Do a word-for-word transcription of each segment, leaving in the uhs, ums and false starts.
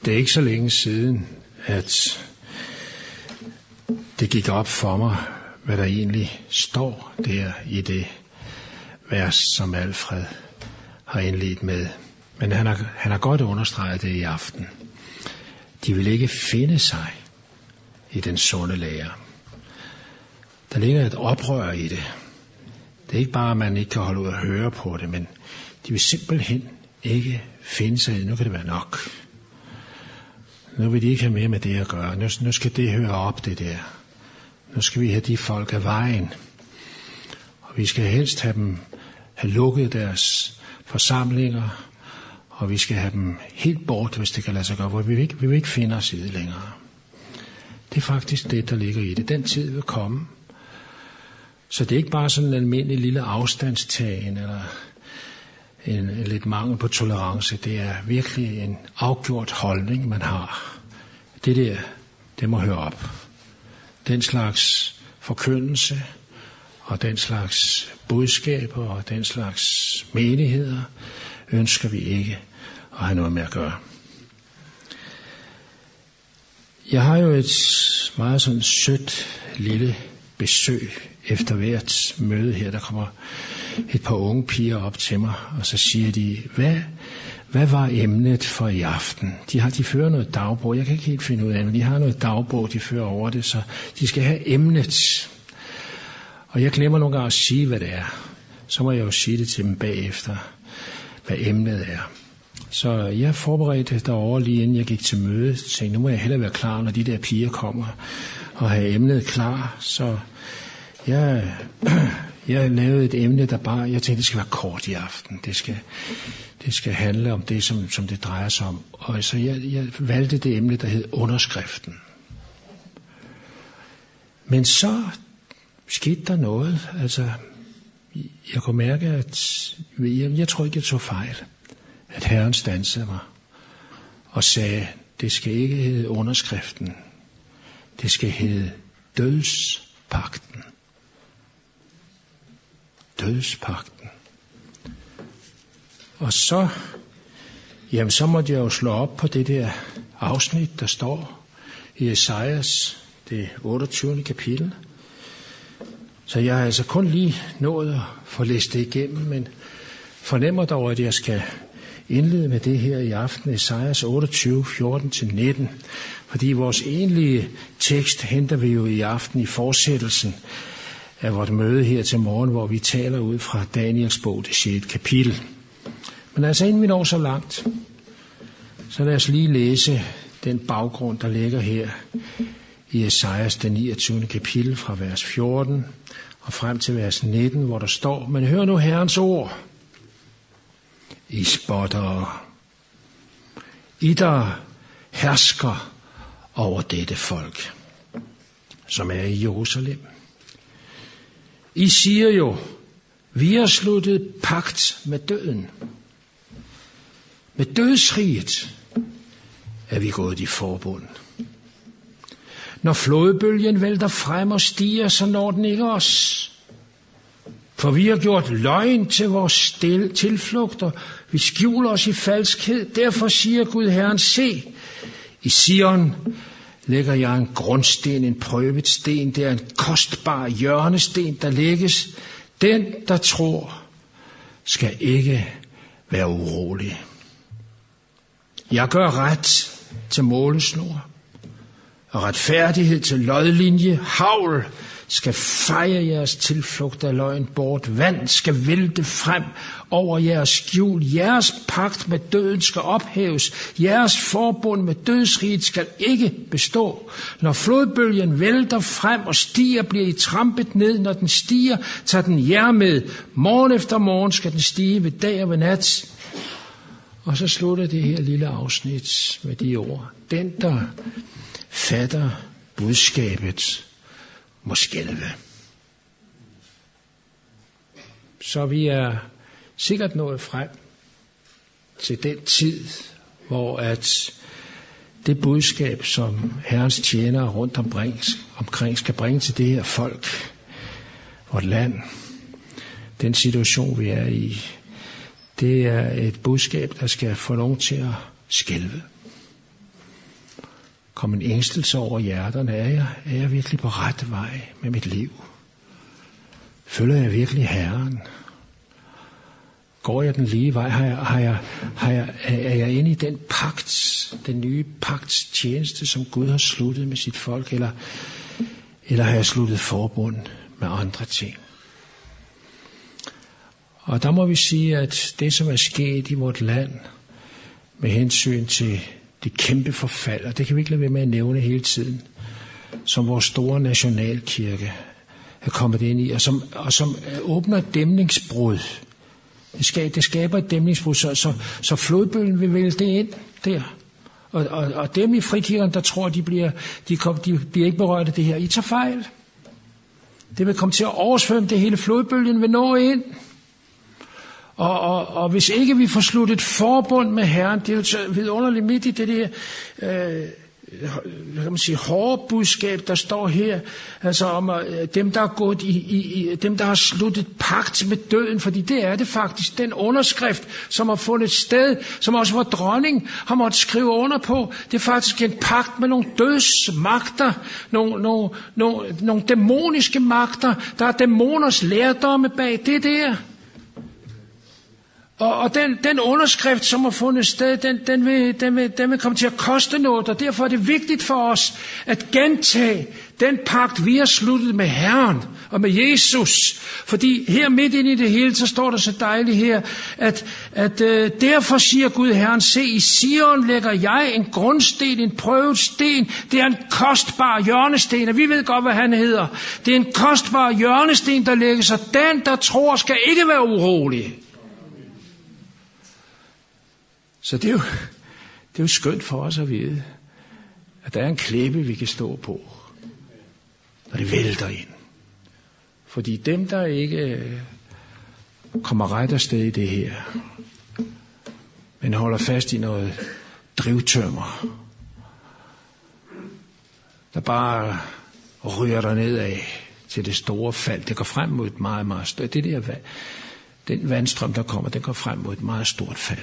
Det er ikke så længe siden, at det gik op for mig, hvad der egentlig står der i det vers, som Alfred har indledt med. Men han har, han har godt understreget det i aften. De vil ikke finde sig i den sunde lære. Der ligger et oprør i det. Det er ikke bare, at man ikke kan holde ud og høre på det, men de vil simpelthen ikke finde sig i det. Nu kan det være nok. Nu vil de ikke have mere med det at gøre. Nu, nu skal det høre op, det der. Nu skal vi have de folk af vejen. Og vi skal helst have dem, have lukket deres forsamlinger, og vi skal have dem helt bort, hvis det kan lade sig gøre, hvor vi vil ikke, vi vil ikke finde os i det længere. Det er faktisk det, der ligger i det. Den tid vil komme. Så det er ikke bare sådan en almindelig lille afstandstagen, eller en, en lidt mangel på tolerance. Det er virkelig en afgjort holdning, man har. Det der, det må høre op. Den slags forkyndelse, og den slags budskaber, og den slags menigheder, ønsker vi ikke at have noget med at gøre. Jeg har jo et meget sådan sødt lille besøg efter hvert møde her. Der kommer et par unge piger op til mig, og så siger de, hvad, hvad var emnet for i aften? De, har, de fører noget dagbog. Jeg kan ikke helt finde ud af det, men de har noget dagbog, de fører over det, så de skal have emnet. Og jeg glemmer nogle gange at sige, hvad det er. Så må jeg jo sige det til dem bagefter, hvad emnet er. Så jeg forberedte derovre lige inden jeg gik til møde. Så tænkte, nu må jeg hellere være klar, når de der piger kommer, og have emnet klar. Så jeg, jeg lavede et emne, der bare, jeg tænkte, det skal være kort i aften. Det skal, det skal handle om det, som, som det drejer sig om. Og så jeg, jeg valgte det emne, der hed underskriften. Men så skete der noget. Altså, jeg kunne mærke, at jeg, jeg tror ikke, jeg tog fejl. At Herren standsede mig og sagde, det skal ikke hedde underskriften. Det skal hedde dødspagten. Dødspagten. Og så, jamen så måtte jeg jo slå op på det der afsnit, der står i Esajas, det otteogtyvende kapitel. Så jeg har altså kun lige nået at få læst det igennem, men fornemmer dog, at jeg skal indlede med det her i aften, Esajas otteogtyve, fjorten til nitten. Fordi vores egentlige tekst henter vi jo i aften i fortsættelsen af vort møde her til morgen, hvor vi taler ud fra Daniels bog, det sjette kapitel. Men altså inden vi når så langt, så lad os lige læse den baggrund, der ligger her i Esajas, det niogtyvende kapitel fra vers fjorten og frem til vers nitten, hvor der står, men hør nu Herrens ord. I spotter, I der hersker over dette folk, som er i Jerusalem. I siger jo, vi har sluttet pagt med døden. Med dødsriget er vi gået i forbund. Når flodbølgen vælter frem og stiger, så når den ikke os. For vi har gjort løgn til vores stil, tilflugter. Vi skjuler os i falskhed. Derfor siger Gud Herren, se, i Sion lægger jeg en grundsten, en prøvet sten. Det er en kostbar hjørnesten, der lægges. Den, der tror, skal ikke være urolig. Jeg gør ret til målesnor og retfærdighed til lodlinje. Havl skal feje jeres tilflugt af løgn bort. Vand skal vælte frem over jeres skjul. Jeres pagt med døden skal ophæves. Jeres forbund med dødsriget skal ikke bestå. Når flodbølgen vælter frem og stiger, bliver I trampet ned. Når den stiger, tager den jer med. Morgen efter morgen skal den stige ved dag og ved nat. Og så slutter det her lille afsnit med de ord. Den, der fatter budskabet, må skælve. Så vi er sikkert nået frem til den tid, hvor at det budskab, som Herrens tjenere rundt omkring, omkring skal bringe til det her folk, vort land, den situation, vi er i, det er et budskab, der skal få nogen til at skælve. komme en ængstelse over hjerterne. Er jeg, er jeg virkelig på rette vej med mit liv? Følger jeg virkelig Herren? Går jeg den lige vej? Har jeg, har jeg, har jeg, er jeg inde i den pagt, den nye pagts tjeneste, som Gud har sluttet med sit folk? Eller, eller har jeg sluttet forbund med andre ting? Og der må vi sige, at det, som er sket i vort land, med hensyn til det kæmpe forfald, og det kan vi ikke lade være med at nævne hele tiden, som vores store nationalkirke er kommet ind i, og som, og som åbner et dæmningsbrud. Det, skal, det skaber et dæmningsbrud, så, så, så flodbølgen vil vælte ind der. Og, og, og dem i frikirkerne, der tror, de bliver, de, kom, de bliver ikke berørt af det her. I tager fejl. Det vil komme til at oversvømme det hele. Flodbølgen vil nå ind. Og, og, og hvis ikke vi får sluttet forbund med Herren, det er jo så vidunderligt midt i det der, øh, hvad kan man sige, hårde budskab, der står her, altså om øh, dem, der er gået i, i, i, dem, der har sluttet pagt med døden, fordi det er det faktisk, den underskrift, som har fundet sted, som også vor dronning har måttet skrive under på, det er faktisk en pagt med nogle dødsmagter, nogle, nogle, nogle, nogle dæmoniske magter, der er dæmoners lærdomme bag det der. Og, og den, den underskrift, som har fundet sted, den, den, vil, den, vil, den vil komme til at koste noget, og derfor er det vigtigt for os at gentage den pagt, vi har sluttet med Herren og med Jesus. Fordi her midt ind i det hele, så står der så dejligt her, at, at øh, derfor siger Gud Herren, se, i Sion lægger jeg en grundsten, en prøvet sten. Det er en kostbar hjørnesten, og vi ved godt, hvad han hedder. Det er en kostbar hjørnesten, der lægges, og den, der tror, skal ikke være urolig. Så det er, jo, det er jo skønt for os at vide, at der er en klippe, vi kan stå på, når det vælter ind. Fordi dem, der ikke kommer ret afsted i det her, men holder fast i noget drivtømmer, der bare ryger der nedad til det store fald, det går frem mod et meget, meget stort, det der, den vandstrøm, der kommer, den går frem mod et meget stort fald.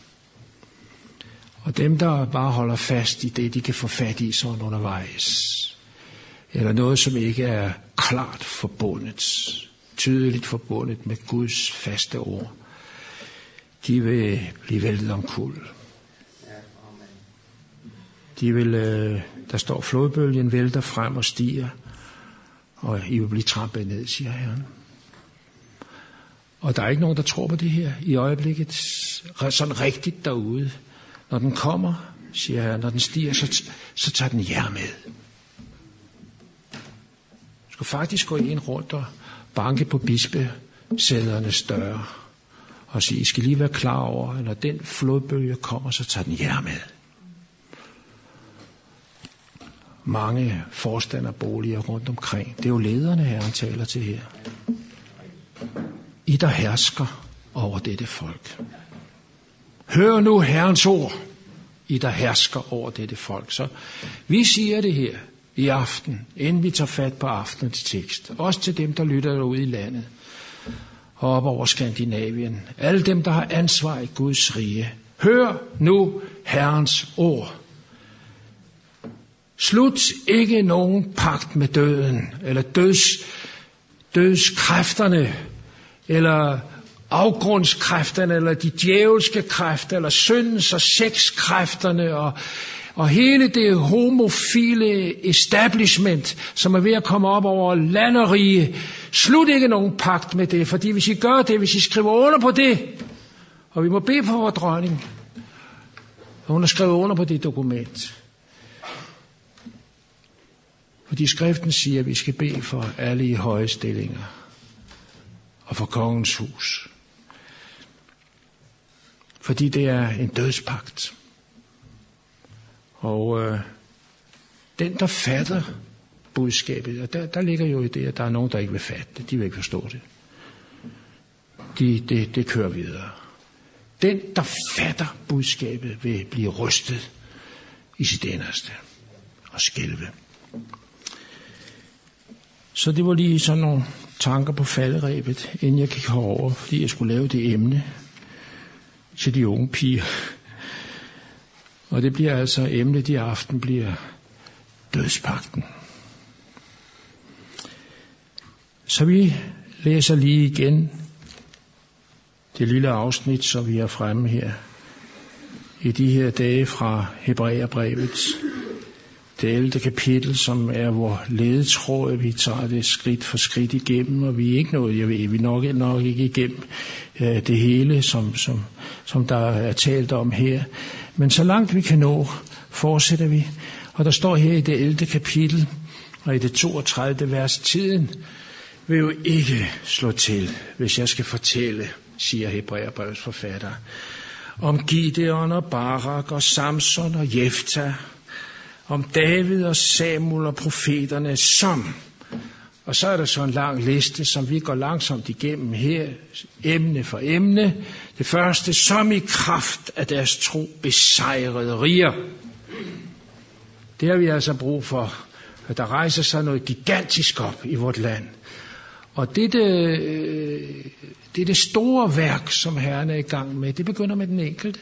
Og dem, der bare holder fast i det, de kan få fat i sådan undervejs, eller noget, som ikke er klart forbundet, tydeligt forbundet med Guds faste ord, de vil blive væltet omkuld. De vil, der står, flodbølgen vælter frem og stiger, og I vil blive trampet ned, siger Herren. Og der er ikke nogen, der tror på det her i øjeblikket, sådan rigtigt derude. Når den kommer, siger Herren, når den stiger, så, så tager den jer med. Du skal faktisk gå ind rundt og banke på bispesædernes døre og sige, I skal lige være klar over, at når den flodbølge kommer, så tager den jer med. Mange forstanderboliger rundt omkring. Det er jo lederne, Herren taler til her. I der hersker over dette folk. Hør nu Herrens ord, I der hersker over dette folk. Så vi siger det her i aften, inden vi tager fat på aftenens tekst. Også til dem, der lytter derude i landet og op over Skandinavien. Alle dem, der har ansvar i Guds rige. Hør nu Herrens ord. Slut ikke nogen pagt med døden, eller døds, dødskræfterne, eller afgrundskræfterne, eller de djævelske kræfter, eller syndens og sexkræfterne, og, og hele det homofile establishment, som er ved at komme op over land og rige. Slut ikke nogen pagt med det, fordi hvis I gør det, hvis I skriver under på det, og vi må bede for vores dronning, og hun har skrevet under på det dokument, fordi skriften siger, at vi skal bede for alle i høje stillinger, og for kongens hus. Fordi det er en dødspagt. Og øh, den, der fatter budskabet, og der, der ligger jo i det, at der er nogen, der ikke vil fatte det. De vil ikke forstå det. De, det, det kører videre. Den, der fatter budskabet, vil blive rystet i sit inderste og skælve. Så det var lige sådan nogle tanker på falderebet, inden jeg gik herover, fordi jeg skulle lave det emne til de unge piger. Og det bliver altså, emnet i aften bliver dødspagten. Så vi læser lige igen det lille afsnit, som vi har fremme her i de her dage fra Hebræerbrevet, det ellevte kapitel, som er vores ledetråd. Vi tager det skridt for skridt igennem, og vi er ikke nået, jeg ved, vi er nok, nok ikke igennem øh, det hele, som, som, som der er talt om her. Men så langt vi kan nå, fortsætter vi. Og der står her i det ellevte kapitel, og i det toogtredive vers, tiden vil jo ikke slå til, hvis jeg skal fortælle, siger Hebræerbrevets forfatter, om Gideon og Barak og Samson og Jefta, om David og Samuel og profeterne, som, og så er der så en lang liste, som vi går langsomt igennem her, emne for emne. Det første, som i kraft af deres tro besejrede riger. Det har vi altså brug for, at der rejser sig noget gigantisk op i vort land. Og det, det, det er det store værk, som Herren er i gang med. Det begynder med den enkelte.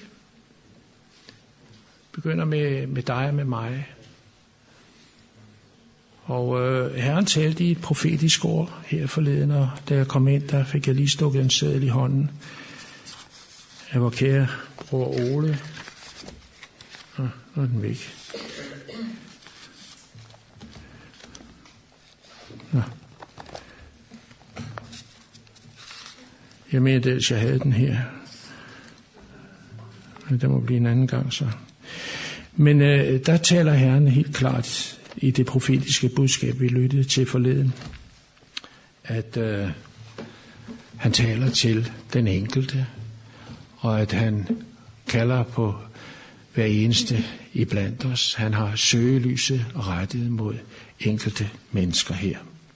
Det begynder med, med dig og med mig. Og øh, Herren talte i et profetisk ord her forleden, og da jeg kom ind, der fik jeg lige stukket en seddel i hånden af vor kære bror Ole. Nå, nu er den væk. Nå. Jeg mente, at jeg havde den her. Men det må blive en anden gang så. Men øh, der taler Herren helt klart i det profetiske budskab, vi lyttede til forleden, at øh, han taler til den enkelte, og at han kalder på hver eneste iblandt os. Han har søgelyset rettet mod enkelte mennesker her.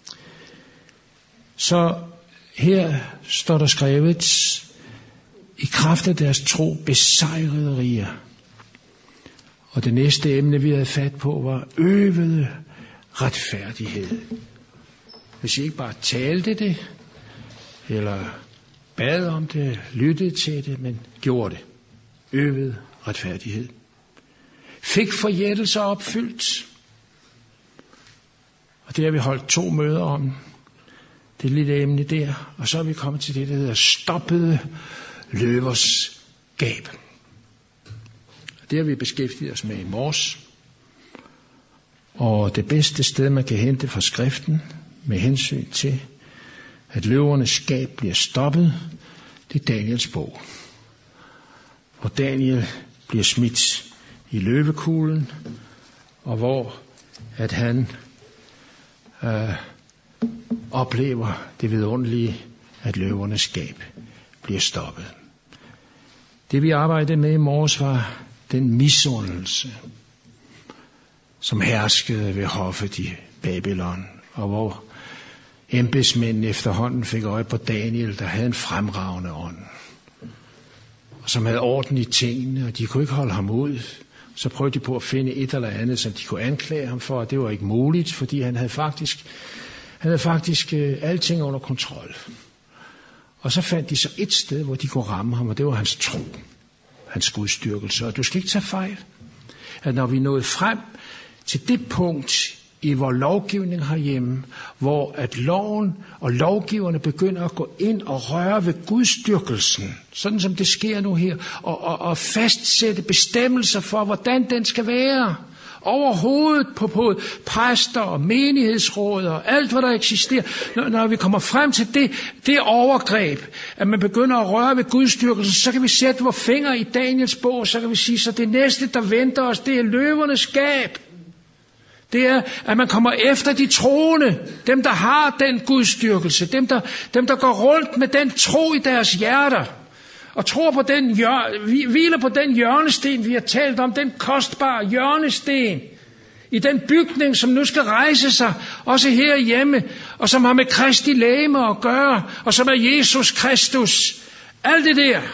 Så her står der skrevet, i kraft af deres tro besejrede riger. Og det næste emne, vi havde fat på, var øvede retfærdighed. Hvis I ikke bare talte det, eller bad om det, lyttede til det, men gjorde det. Øvede retfærdighed. Fik forjættelser opfyldt. Og det har vi holdt to møder om. Det lille emne der. Og så er vi kommet til det, der hedder stoppede løvers gab. Det har vi beskæftiget os med i morges. Og det bedste sted, man kan hente fra skriften, med hensyn til, at løvernes skab bliver stoppet, det er Daniels bog. Hvor Daniel bliver smidt i løvekuglen, og hvor at han øh, oplever det vidunderlige, at løvernes skab bliver stoppet. Det vi arbejdede med i morges var den misundelse, som herskede ved hoffet i Babylon, og hvor embedsmændene efterhånden fik øje på Daniel, der havde en fremragende ånd, og som havde orden i tingene, og de kunne ikke holde ham ud. Så prøvede de på at finde et eller andet, som de kunne anklage ham for, og det var ikke muligt, fordi han havde faktisk, han havde faktisk øh, alting under kontrol. Og så fandt de så et sted, hvor de kunne ramme ham, og det var hans tro, hans gudstyrkelse. Og du skal ikke tage fejl, at når vi nåede frem til det punkt i vores lovgivning herhjemme, hvor at loven og lovgiverne begynder at gå ind og røre ved gudstyrkelsen, sådan som det sker nu her, og, og, og fastsætte bestemmelser for, hvordan den skal være, over hovedet på, på præster og menighedsråd og alt, hvad der eksisterer. Når, når vi kommer frem til det, det overgreb, at man begynder at røre ved gudstyrkelsen, så kan vi sætte vores fingre i Daniels bog, så kan vi sige, så det næste, der venter os, det er løvernes skab. Det er, at man kommer efter de troende, dem der har den gudstyrkelse, dem der, dem der går rundt med den tro i deres hjerter, og tror på den, hviler på den hjørnesten, vi har talt om, den kostbare hjørnesten, i den bygning, som nu skal rejse sig, også herhjemme, og som har med Kristi legeme at gøre, og som er Jesus Kristus. Alt det der,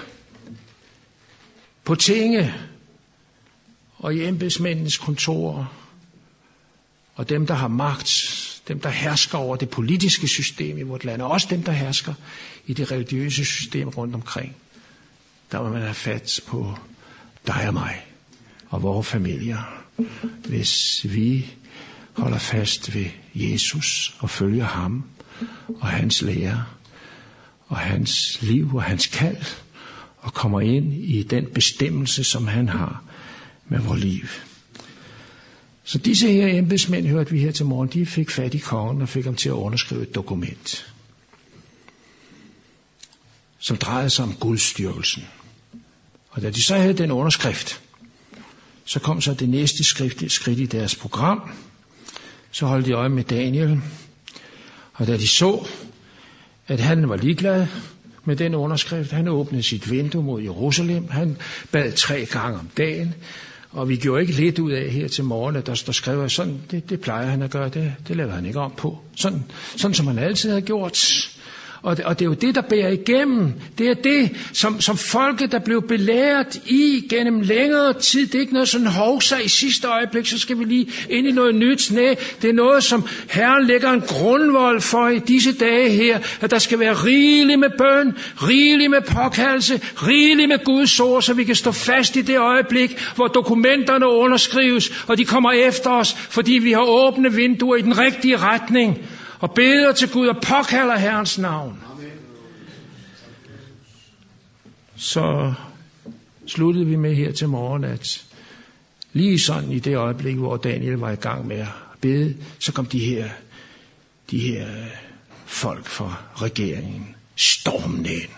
på tinge, og i embedsmændenes kontorer, og dem, der har magt, dem, der hersker over det politiske system i vort land, og også dem, der hersker i det religiøse system rundt omkring. Der må man have fat på dig og mig, og vores familier, hvis vi holder fast ved Jesus og følger ham og hans lære og hans liv og hans kald og kommer ind i den bestemmelse, som han har med vores liv. Så disse her embedsmænd, hørte vi her til morgen, de fik fat i kongen og fik ham til at underskrive et dokument, som drejede sig om gudsdyrkelsen. Og da de så havde den underskrift, så kom så det næste skridt, skridt i deres program. Så holdt de øje med Daniel, og da de så, at han var ligeglad med den underskrift, han åbnede sit vindue mod Jerusalem, han bad tre gange om dagen, og vi gjorde ikke lidt ud af her til morgen, at der, der skrev, at sådan, det, det plejer han at gøre, det, det laver han ikke om på. Sådan, sådan som han altid havde gjort. Og det, og det er jo det, der bærer igennem. Det er det, som, som folket, der blev belært i gennem længere tid. Det er ikke noget sådan hovsa i sidste øjeblik, så skal vi lige ind i noget nyt. Nej, det er noget, som Herren lægger en grundvold for i disse dage her. At der skal være rigeligt med bøn, rigeligt med påkaldelse, rigeligt med Guds ord, så vi kan stå fast i det øjeblik, hvor dokumenterne underskrives, og de kommer efter os, fordi vi har åbne vinduer i den rigtige retning. Og beder til Gud og påkalder Herrens navn. Så sluttede vi med her til morgen, at lige sådan i det øjeblik, hvor Daniel var i gang med at bede, så kom de her, de her folk fra regeringen stormende ind.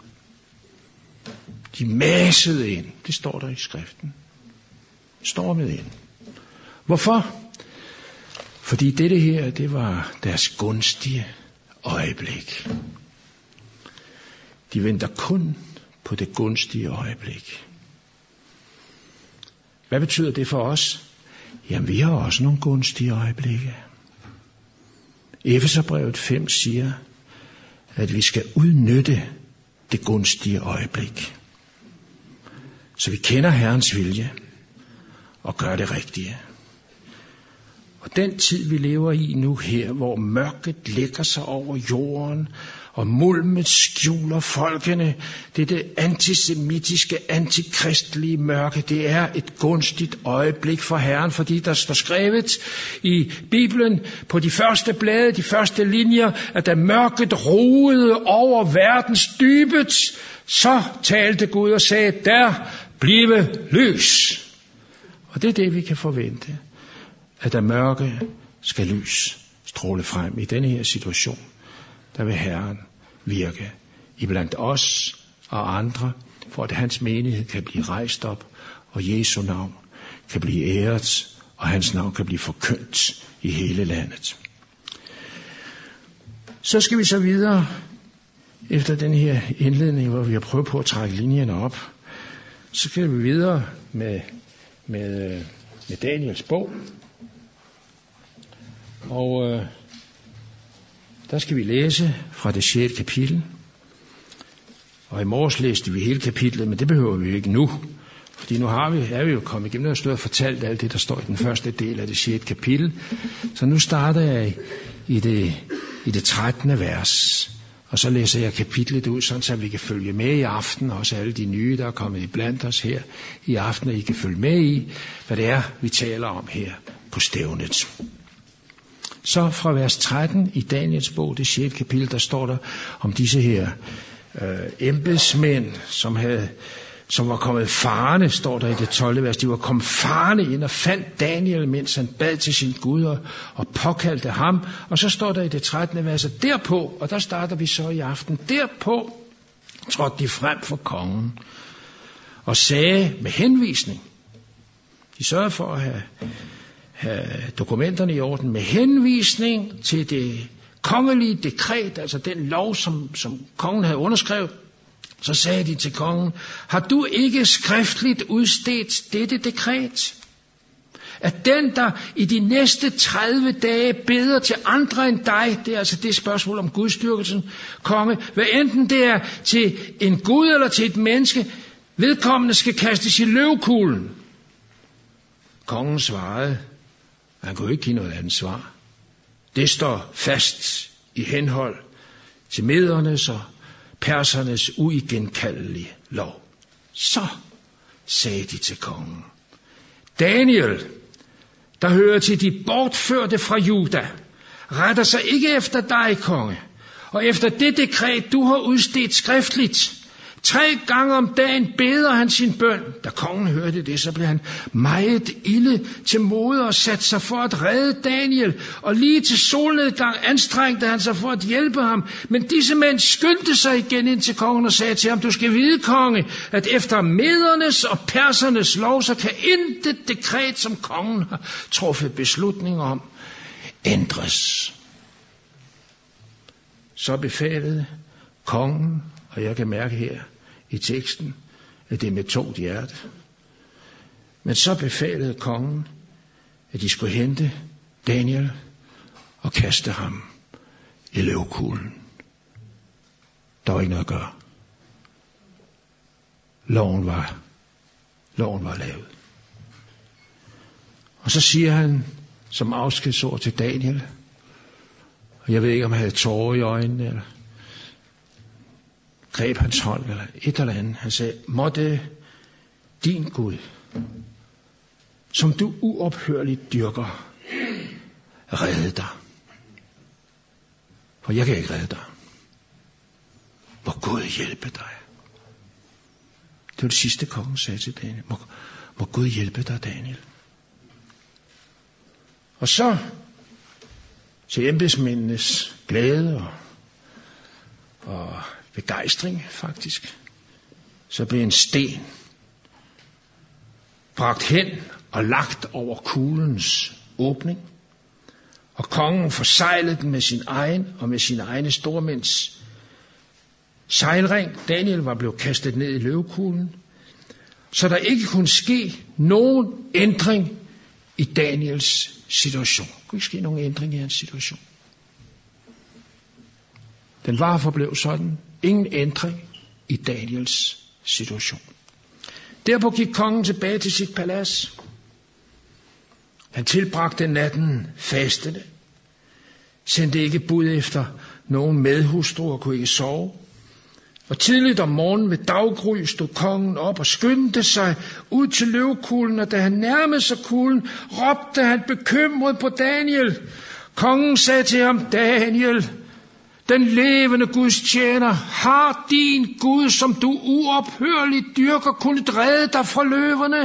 De massede ind. Det står der i skriften. Stormede ind. Hvorfor? Fordi dette her, det var deres gunstige øjeblik. De venter kun på det gunstige øjeblik. Hvad betyder det for os? Jamen, vi har også nogle gunstige øjeblikke. Efeserbrevet fem siger, at vi skal udnytte det gunstige øjeblik. Så vi kender Herrens vilje og gør det rigtige. Og den tid, vi lever i nu her, hvor mørket lægger sig over jorden, og mulmet skjuler folkene, det er det antisemitiske, antikristelige mørke, det er et gunstigt øjeblik for Herren, fordi der står skrevet i Bibelen på de første blade, de første linjer, at da mørket roede over verdens dybet, så talte Gud og sagde, der blive lys. Og det er det, vi kan forvente. At der mørke skal lys stråle frem i denne her situation, der vil Herren virke iblandt os og andre, for at hans menighed kan blive rejst op, og Jesu navn kan blive æret, og hans navn kan blive forkyndt i hele landet. Så skal vi så videre efter den her indledning, hvor vi har prøvet på at trække linjerne op. Så skal vi videre med, med, med Daniels bog. Og øh, der skal vi læse fra det sjette kapitel. Og i morges læste vi hele kapitlet, men det behøver vi ikke nu. Fordi nu har vi, er vi jo kommet igennem og stået og fortalt alt det, der står i den første del af det sjette kapitel. Så nu starter jeg i det, i det trettende vers. Og så læser jeg kapitlet ud, sådan så vi kan følge med i aften. Også alle de nye, der er kommet iblandt os her i aften, og I kan følge med i, hvad det er, vi taler om her på stævnet. Så fra vers tretten i Daniels bog, det sjette kapitel, der står der om disse her øh, embedsmænd, som, havde, som var kommet farne, står der i det tolvte vers. De var kommet farne ind og fandt Daniel, mens han bad til sin Gud og, og påkaldte ham. Og så står der i det trettende vers, og derpå, og der starter vi så i aften, derpå trådte de frem for kongen og sagde med henvisning. De sørgede for at have dokumenterne i orden med henvisning til det kongelige dekret, altså den lov, som, som kongen havde underskrevet. Så sagde de til kongen, har du ikke skriftligt udstedt dette dekret? At den, der i de næste tredive dage beder til andre end dig, det er altså det spørgsmål om gudsdyrkelsen, konge, hvad enten det er til en gud eller til et menneske, vedkommende skal kastes i løvkuglen. Kongen svarede, han kunne ikke give noget andet svar. Det står fast i henhold til medernes og persernes uigenkaldelige lov. Så sagde de til kongen, Daniel, der hører til de bortførte fra Juda, retter sig ikke efter dig, konge, og efter det dekret, du har udstedt skriftligt. Tre gange om dagen beder han sin bøn. Da kongen hørte det, så blev han meget ilde til mode og satte sig for at redde Daniel. Og lige til solnedgang anstrengte han sig for at hjælpe ham. Men disse mænd skyndte sig igen ind til kongen og sagde til ham, du skal vide, konge, at efter medernes og persernes lov, så kan intet dekret, som kongen har truffet beslutning om, ændres. Så befalede kongen, og jeg kan mærke her i teksten, at det er med tungt hjerte. Men så befalede kongen, at de skulle hente Daniel og kaste ham i løvkuglen. Der var ikke noget at gøre. Loven var, loven var lavet. Og så siger han som afskedsord til Daniel, og jeg ved ikke, om han havde tårer i øjnene, eller greb hans hånd, eller et eller andet. Han sagde, måtte din Gud, som du uophørligt dyrker, redde dig. For jeg kan ikke redde dig. Må Gud hjælpe dig. Det var det sidste, kongen sagde til Daniel. Må, må Gud hjælpe dig, Daniel. Og så til embedsmændenes glæde og, og begejstring faktisk, så blev en sten bragt hen og lagt over kuglens åbning, og kongen forsejlede den med sin egen og med sine egne stormænds sejlring. Daniel var blevet kastet ned i løvekuglen, så der ikke kunne ske nogen ændring i Daniels situation. Der kunne ikke ske nogen ændring i hans situation. Den var forblev sådan. Ingen ændring i Daniels situation. Derpå gik kongen tilbage til sit palads. Han tilbragte natten fastende. Sendte ikke bud efter nogen medhustru og kunne ikke sove. Og tidligt om morgenen ved daggry stod kongen op og skyndte sig ud til løvekuglen, og da han nærmede sig kuglen, råbte han bekymret på Daniel. Kongen sagde til ham, Daniel, den levende Guds tjener, har din Gud, som du uophørligt dyrker, kunnet redde dig fra løverne?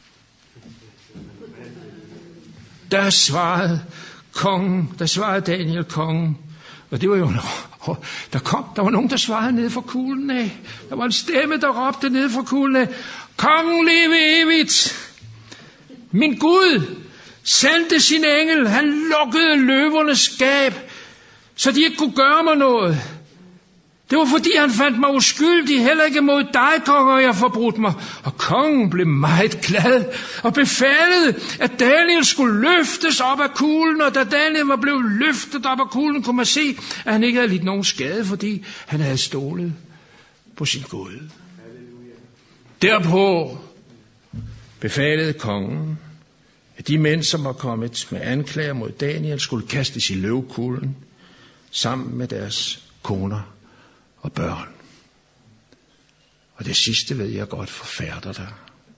Der svarede kongen, der svarede Daniel kongen, og det var jo, der kom, der var nogen, der svarede ned fra kuglen af. Der var en stemme, der råbte ned fra kuglen af, kongen leve evigt. Min Gud sendte sin engel, han lukkede løvernes skab, så de ikke kunne gøre mig noget. Det var fordi han fandt mig uskyldig, heller ikke mod dig, konge, og jeg forbrudt mig. Og kongen blev meget glad og befalede, at Daniel skulle løftes op af kuglen, og da Daniel var blevet løftet op af kuglen, kunne man se, at han ikke havde lidt nogen skade, fordi han havde stolet på sin Gud. Derpå befalede kongen, at de mænd, som var kommet med anklager mod Daniel, skulle kastes i løvkuglen sammen med deres koner og børn. Og det sidste ved jeg godt forfærder dig.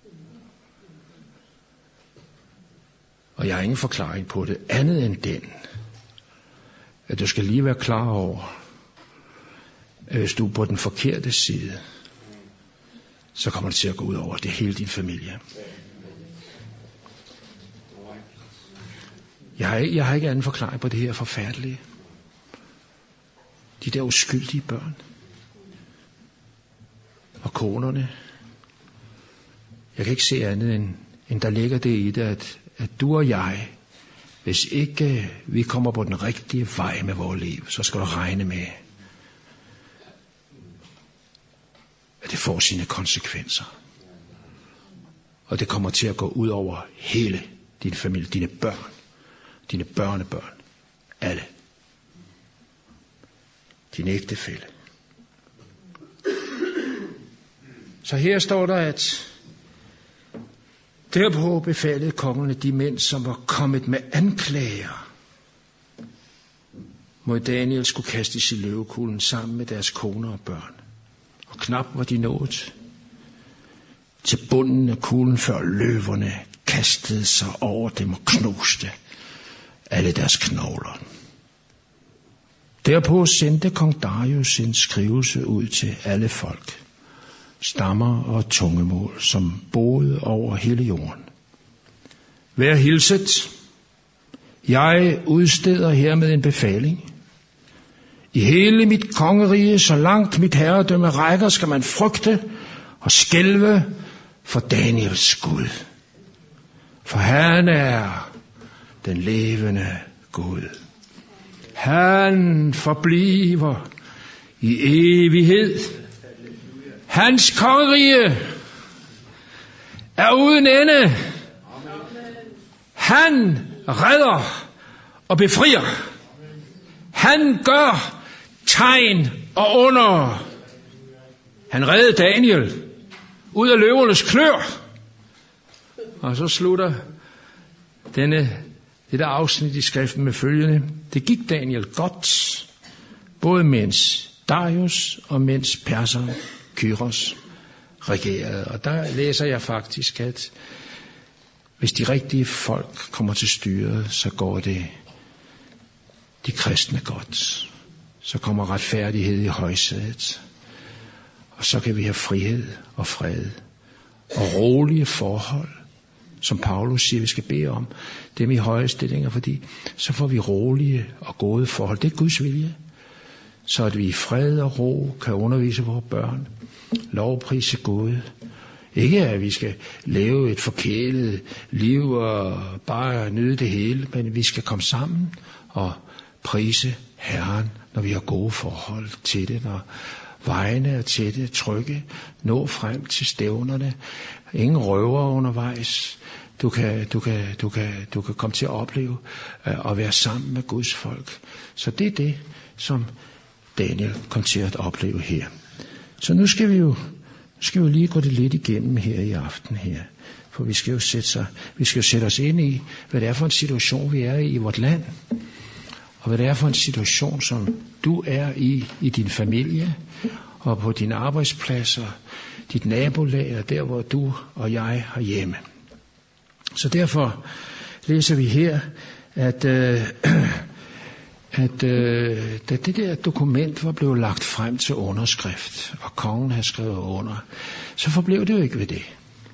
Og jeg har ingen forklaring på det, andet end den, at du skal lige være klar over, at hvis du er på den forkerte side, så kommer det til at gå ud over det hele din familie. Jeg har, jeg har ikke anden forklaring på det her forfærdelige. De der uskyldige børn. Og konerne. Jeg kan ikke se andet end, end der ligger det i det, at, at du og jeg, hvis ikke vi kommer på den rigtige vej med vores liv, så skal du regne med, at det får sine konsekvenser. Og det kommer til at gå ud over hele din familie, dine børn, dine børnebørn, alle. Din ægtefælle. Så her står der, at derpå befalede kongerne de mænd, som var kommet med anklager mod Daniel, skulle kastes i løvekuglen sammen med deres koner og børn. Og knap var de nået til bunden af kuglen, før løverne kastede sig over dem og knuste alle deres knogler. Derpå sendte kong Darius en skrivelse ud til alle folk, stammer og tungemål, som boede over hele jorden. Vær hilset. Jeg udsteder hermed en befaling. I hele mit kongerige, så langt mit herredømme rækker, skal man frygte og skælve for Daniels Gud. For han er den levende Gud. Han forbliver i evighed. Hans kongerige er uden ende. Han redder og befrier. Han gør tegn og under. Han reddede Daniel ud af løvernes klør. Og så slutter denne, dette afsnit i skriften med følgende. Det gik Daniel godt, både mens Darius og mens perseren Kyros regerede. Og der læser jeg faktisk, at hvis de rigtige folk kommer til styret, så går det de kristne godt. Så kommer retfærdighed i højsædet. Og så kan vi have frihed og fred og rolige forhold, som Paulus siger, vi skal bede om. Dem i høje stillinger, fordi så får vi rolige og gode forhold. Det er Guds vilje. Så at vi i fred og ro kan undervise vores børn. Lovprise Gud. Ikke at vi skal leve et forkælet liv og bare nyde det hele, men vi skal komme sammen og prise Herren, når vi har gode forhold til det, når vejene er til det, trygge, nå frem til stævnerne. Ingen røver undervejs. Du kan, du kan, du kan, du kan komme til at opleve uh, at være sammen med Guds folk. Så det er det, som Daniel kom til at opleve her. Så nu skal vi jo, nu skal vi jo lige gå det lidt igennem her i aften her. For vi skal jo sætte, sig, vi skal jo sætte os ind i, hvad det er for en situation, vi er i i vort land. Og hvad det er for en situation, som du er i i din familie og på dine arbejdspladser, dit nabolag og der, hvor du og jeg har hjemme. Så derfor læser vi her, at, øh, at øh, da det der dokument var blevet lagt frem til underskrift, og kongen havde skrevet under, så forblev det jo ikke ved det.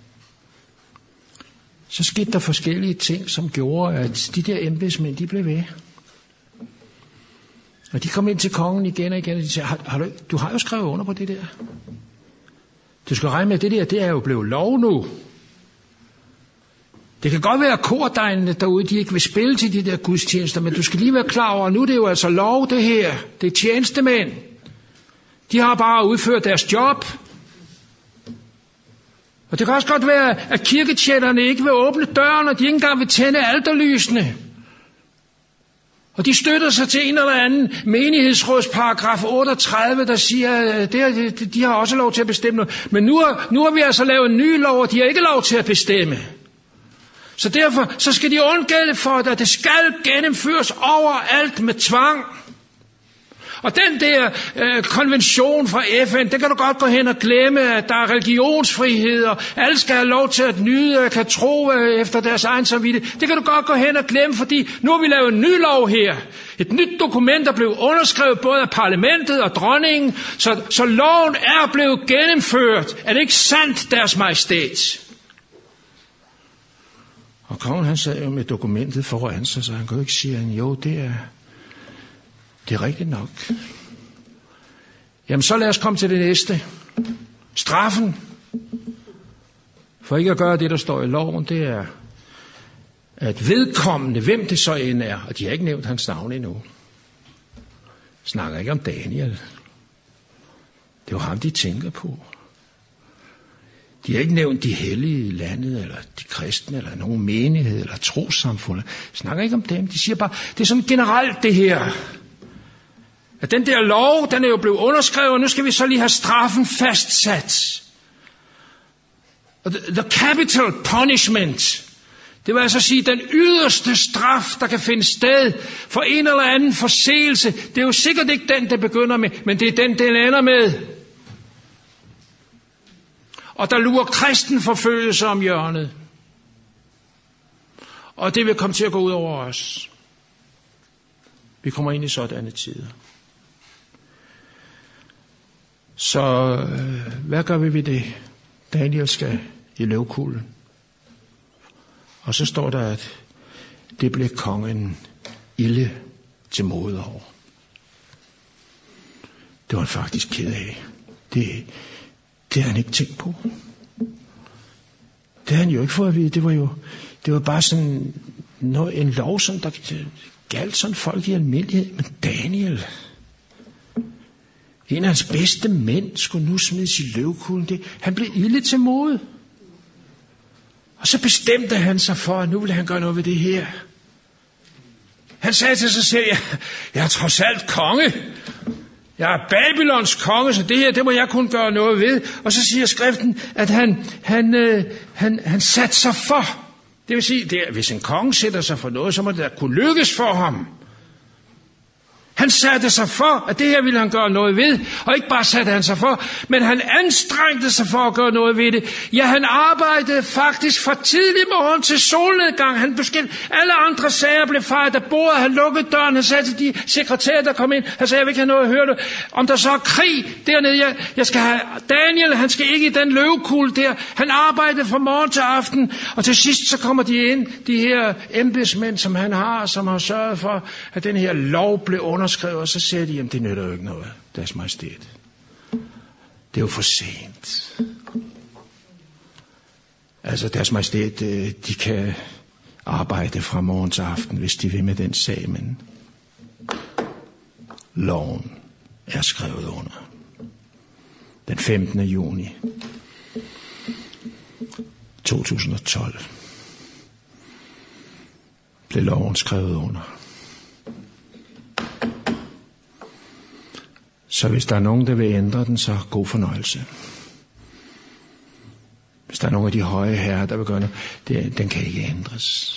Så skete der forskellige ting, som gjorde, at de der embedsmænd, de blev ved. Og de kom ind til kongen igen og igen, og de sagde, har, har du, du har jo skrevet under på det der. Du skal regne med, at det der, det er jo blevet lov nu. Det kan godt være, at kordegnene derude, de ikke vil spille til de der gudstjenester, men du skal lige være klar over, at nu er det jo altså lov, det her. Det er tjenestemænd. De har bare udført deres job. Og det kan også godt være, at kirketjenerne ikke vil åbne døren, og de ikke engang vil tænde alterlysene. Og de støtter sig til en eller anden menighedsrådsparagraf otteogtredive, der siger, at det, de har også lov til at bestemme noget. Men nu har, nu har vi altså lavet en ny lov, og de har ikke lov til at bestemme. Så derfor så skal de undgælde for, at det skal gennemføres overalt med tvang. Og den der øh, konvention fra F N, det kan du godt gå hen og glemme, at der er religionsfrihed, og alle skal have lov til at nyde og kan tro øh, efter deres egen samvittighed. Det kan du godt gå hen og glemme, fordi nu har vi lavet en ny lov her. Et nyt dokument, der blev underskrevet både af parlamentet og dronningen, så, så loven er blevet gennemført. Er det ikke sandt, deres majestæt? Og kongen han sad jo med dokumentet foran sig, så han kunne ikke sige, at jo, det er... Det er rigtigt nok. Jamen så lad os komme til det næste. Straffen. For ikke at gøre det, der står i loven, det er, at vedkommende, hvem det så end er, og de har ikke nævnt hans navn endnu, snakker ikke om Daniel. Det er jo ham, de tænker på. De har ikke nævnt de hellige i landet, eller de kristne, eller nogen menighed, eller trossamfund. Snakker ikke om dem. De siger bare, det er sådan generelt det her. At den der lov, den er jo blevet underskrevet, og nu skal vi så lige have straffen fastsat. Og the, the capital punishment, det vil altså sige, den yderste straf, der kan finde sted for en eller anden forseelse, det er jo sikkert ikke den, der begynder med, men det er den, den ender med. Og der lurer kristen forfølgelse om hjørnet. Og det vil komme til at gå ud over os. Vi kommer ind i sådanne tider. Så øh, hvad gør vi ved det? Daniel skal i løvkuglen. Og så står der, at det blev kongen ilde til mode over. Det var han faktisk ked af. Det, det har han ikke tænkt på. Det har han jo ikke fået at vide. Det var jo det var bare sådan noget, en lov, som der galt sådan folk i almindelighed. Men Daniel, en af hans bedste mænd, skulle nu smides i løvkuglen. Det, han blev ilde til mode. Og så bestemte han sig for, at nu ville han gøre noget ved det her. Han sagde til sig selv, jeg, jeg er trods alt konge. Jeg er Babylons konge, så det her, det må jeg kunne gøre noget ved. Og så siger skriften, at han, han, øh, han, han satte sig for. Det vil sige, det er, hvis en konge sætter sig for noget, så må det da kunne lykkes for ham. Han satte sig for, at det her ville han gøre noget ved. Og ikke bare satte han sig for, men han anstrengte sig for at gøre noget ved det. Ja, han arbejdede faktisk fra tidlig morgen til solnedgang. Han beskilte alle andre sager, blev fejret af bordet. Han lukkede døren. Han sagde til de sekretærer, der kom ind. Han sagde, jeg vil ikke have noget at høre det. Om der så er krig dernede. Jeg, jeg skal have Daniel. Han skal ikke i den løvekugle der. Han arbejdede fra morgen til aften. Og til sidst så kommer de ind, de her embedsmænd, som han har, som har sørget for, at den her lov blev underskrevet. Og så siger de, at det nytter jo ikke noget, Deres Majestæt. Det er jo for sent. Altså, Deres Majestæt, de kan arbejde fra morgen til aften, hvis de vil med den sag, men loven er skrevet under. Den femtende juni to tusind og tolv blev loven skrevet under. Så hvis der er nogen, der vil ændre den, så god fornøjelse. Hvis der er nogen af de høje herrer, der vil gøre noget, det, den kan ikke ændres.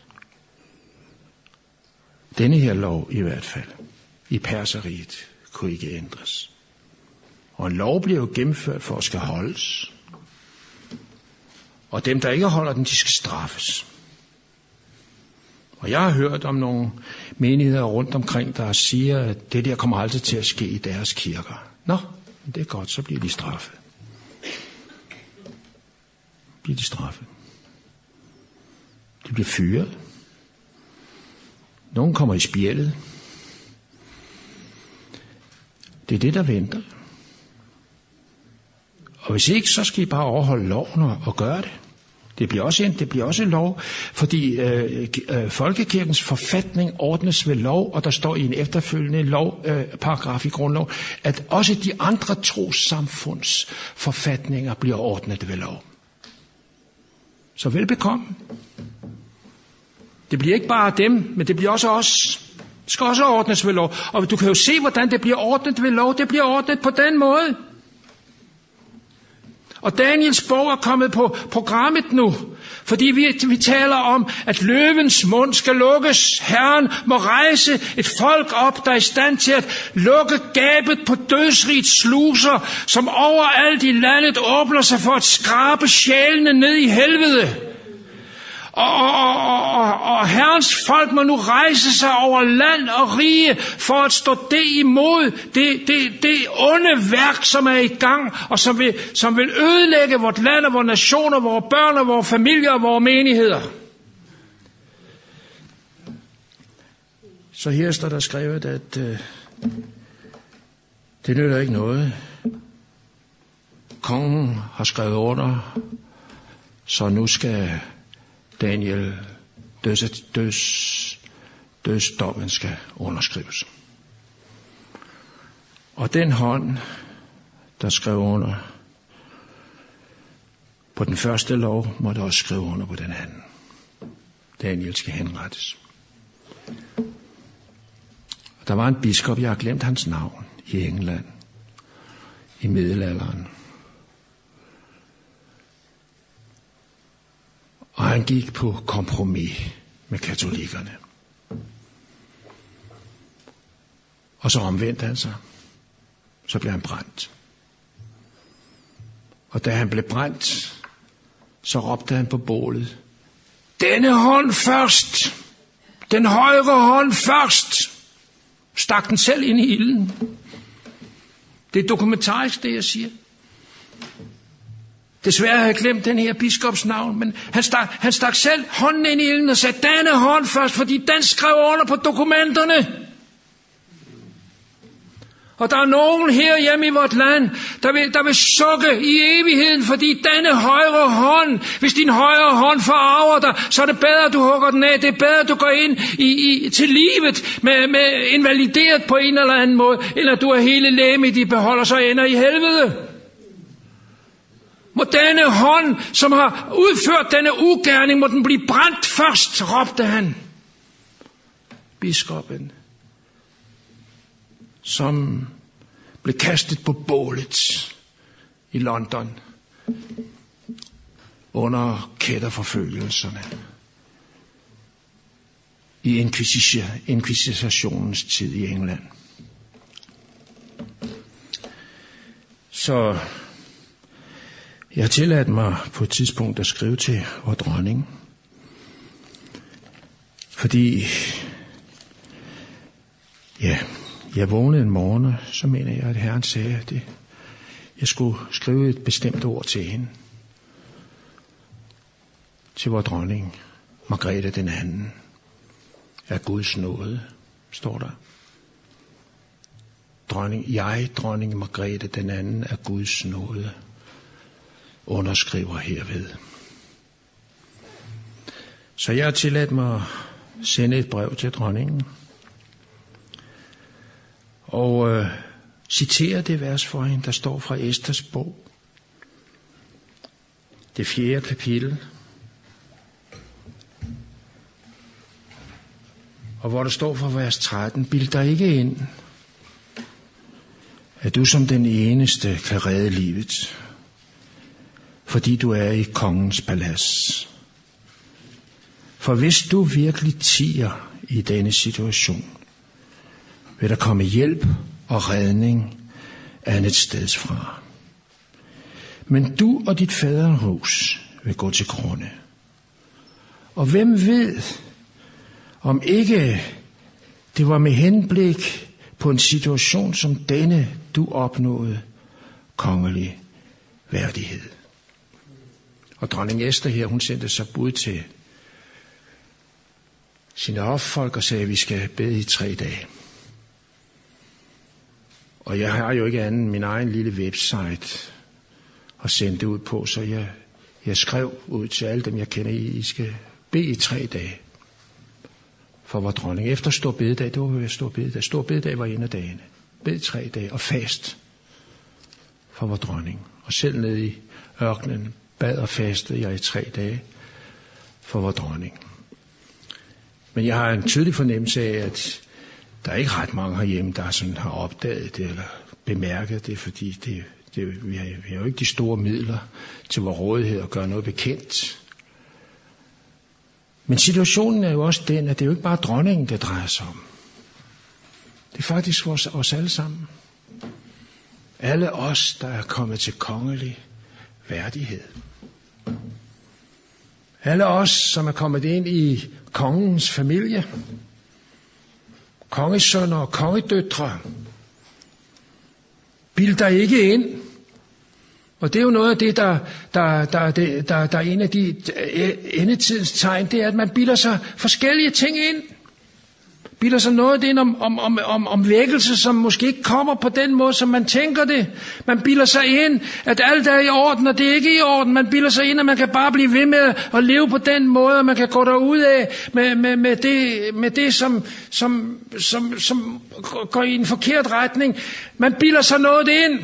Denne her lov i hvert fald, i Perseriet, kunne ikke ændres. Og en lov bliver jo gennemført for at skal holdes. Og dem, der ikke holder den, de skal straffes. Og jeg har hørt om nogle menigheder rundt omkring, der siger, at det der kommer aldrig til at ske i deres kirker. Nå, det er godt, så bliver de straffet. Bliver de straffet. De bliver fyret. Nogle kommer i spjældet. Det er det, der venter. Og hvis ikke, så skal I bare overholde loven og gøre det. Det bliver også en, det bliver også en lov, fordi øh, øh, folkekirkens forfatning ordnes ved lov, og der står i en efterfølgende lovparagraf øh, i grundlov, at også de andre trossamfunds forfatninger bliver ordnet ved lov. Så velbekomme. Det bliver ikke bare dem, men det bliver også os. Det skal også ordnes ved lov. Og du kan jo se, hvordan det bliver ordnet ved lov. Det bliver ordnet på den måde. Og Daniels bog er kommet på programmet nu, fordi vi, vi taler om, at løvens mund skal lukkes. Herren må rejse et folk op, der er i stand til at lukke gabet på dødsrigets sluser, som overalt i landet åbner sig for at skrabe sjælene ned i helvede. Og, og, og, og, og Herrens folk må nu rejse sig over land og rige for at stå det imod det, det, det onde værk, som er i gang, og som vil, som vil ødelægge vort land og vores nationer, vores børn og vores familier og vores menigheder. Så her står der skrevet, at øh, det nytter ikke noget. Kongen har skrevet under, så nu skal Daniel, døds, døds, dødsdommen skal underskrives. Og den hånd, der skrev under på den første lov, måtte også skrive under på den anden. Daniel skal henrettes. Og der var en biskop, jeg har glemt hans navn, i England, i middelalderen. Og han gik på kompromis med katolikkerne. Og så omvendte han sig. Så blev han brændt. Og da han blev brændt, så råbte han på bålet, Denne hånd først. Den højre hånd først. Stak den selv ind i ilden. Det er dokumentarisk, det jeg siger. Desværre har jeg glemt den her biskops navn, men han stak, han stak selv hånden ind i ilden og sagde, denne hånd først, fordi den skrev under på dokumenterne. Og der er nogen her hjemme i vort land, der vil, der vil sukke i evigheden, fordi denne højre hånd, hvis din højre hånd forarver dig, så er det bedre, at du hugger den af. Det er bedre, at du går ind i, i, til livet med, med invalideret på en eller anden måde, end at du er hele legemet i beholder, så ender i helvede. Må denne hånd, som har udført denne ugerning, må den blive brændt først, råbte han. Biskoppen, som blev kastet på bålet i London under kætterforfølgelserne i inkvisitionens tid i England. Så jeg har tilladt mig på et tidspunkt at skrive til vor dronning, fordi ja, jeg vågnede en morgen, så mener jeg, at Herren sagde, at jeg skulle skrive et bestemt ord til hende. Til vor dronning, Margrethe den anden, af Guds nåde, står der. Dronning, jeg, dronning Margrethe den anden, af Guds nåde, underskriver herved. Så jeg har tilladt mig at sende et brev til dronningen, og øh, citere det vers for hende, der står fra Esters bog. Det fjerde kapitel. Og hvor der står fra vers tretten, bild dig ikke ind, at du som den eneste kan redde livet, fordi du er i kongens palads. For hvis du virkelig tier i denne situation, vil der komme hjælp og redning andet steds fra. Men du og dit faderhus vil gå til grunde. Og hvem ved, om ikke det var med henblik på en situation som denne, du opnåede kongelig værdighed. Og dronning Esther her, hun sendte sig bud til sine hoffolk og sagde, at vi skal bede i tre dage. Og jeg har jo ikke andet end min egen lille website at sende det ud på, så jeg, jeg skrev ud til alle dem, jeg kender, I skal bede i tre dage for vor dronning. Efter stor bededag, det var jo stor bededag. Stor bededag var en af dagene. Bed tre dage og fast for vor dronning. Og selv nede i ørkenen bad og fastede jeg i tre dage for vor dronning. Men jeg har en tydelig fornemmelse af, at der er ikke ret mange herhjemme, der sådan har opdaget det eller bemærket det, fordi det, det, vi, har, vi har jo ikke de store midler til vores rådighed at gøre noget bekendt. Men situationen er jo også den, at det er jo ikke bare dronningen, det drejer sig om. Det er faktisk os, os alle sammen. Alle os, der er kommet til kongelig værdighed. Alle os, som er kommet ind i kongens familie. Kongesønner og kongedøtre. Bild dig ikke ind. Og det er jo noget af det, der, der, der, der, der, der er en af de endetidens tegn, det er, at man bilder sig forskellige ting ind. Bilder sig noget ind om, om, om, om, om vækkelse, som måske ikke kommer på den måde, som man tænker det. Man bilder sig ind, at alt er i orden, og det er ikke i orden. Man bilder sig ind, at man kan bare blive ved med at leve på den måde, og man kan gå derud af med, med, med det, med det som, som, som, som går i en forkert retning. Man bilder sig noget ind.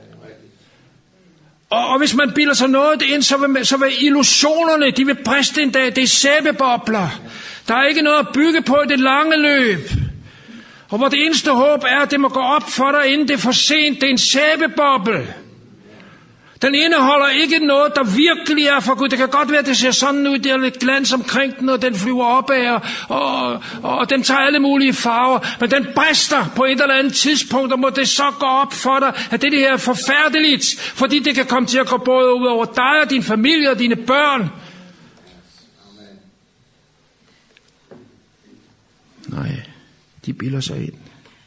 Og, og hvis man bilder sig noget ind, så vil, så vil illusionerne, de vil briste en dag. Det er sæbebobler. Der er ikke noget at bygge på i det lange løb. Og hvor det eneste håb er, at det må gå op for dig, inden det er for sent. Det er en sæbeboble. Den indeholder ikke noget, der virkelig er for Gud. Det kan godt være, at det ser sådan ud, der er lidt glans omkring den, og den flyver opad, og, og, og den tager alle mulige farver. Men den brister på et eller andet tidspunkt, og må det så gå op for dig, at det her er forfærdeligt, fordi det kan komme til at gå både ud over dig og din familie og dine børn. de bilder sig ind.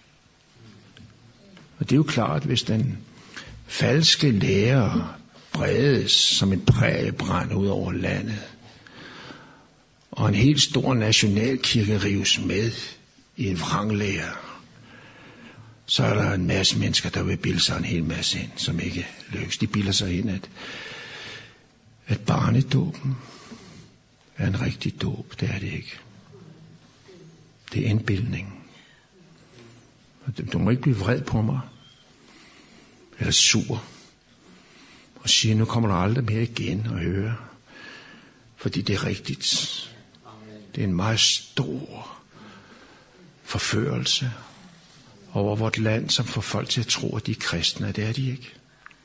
Og det er jo klart, hvis den falske lære bredes som en prægebrand ud over landet, og en helt stor nationalkirke rives med i en vranglære, så er der en masse mennesker, der vil bilde sig en hel masse ind, som ikke lykkes. De bilder sig ind, at, at barnedåben er en rigtig dåb. Det er det ikke. Det er indbildning. Du må ikke blive vred på mig, eller sur, og sige, nu kommer der aldrig mere igen og høre. Fordi det er rigtigt. Det er en meget stor forførelse over vort land, som får folk til at tro, at de er kristne. Det er de ikke.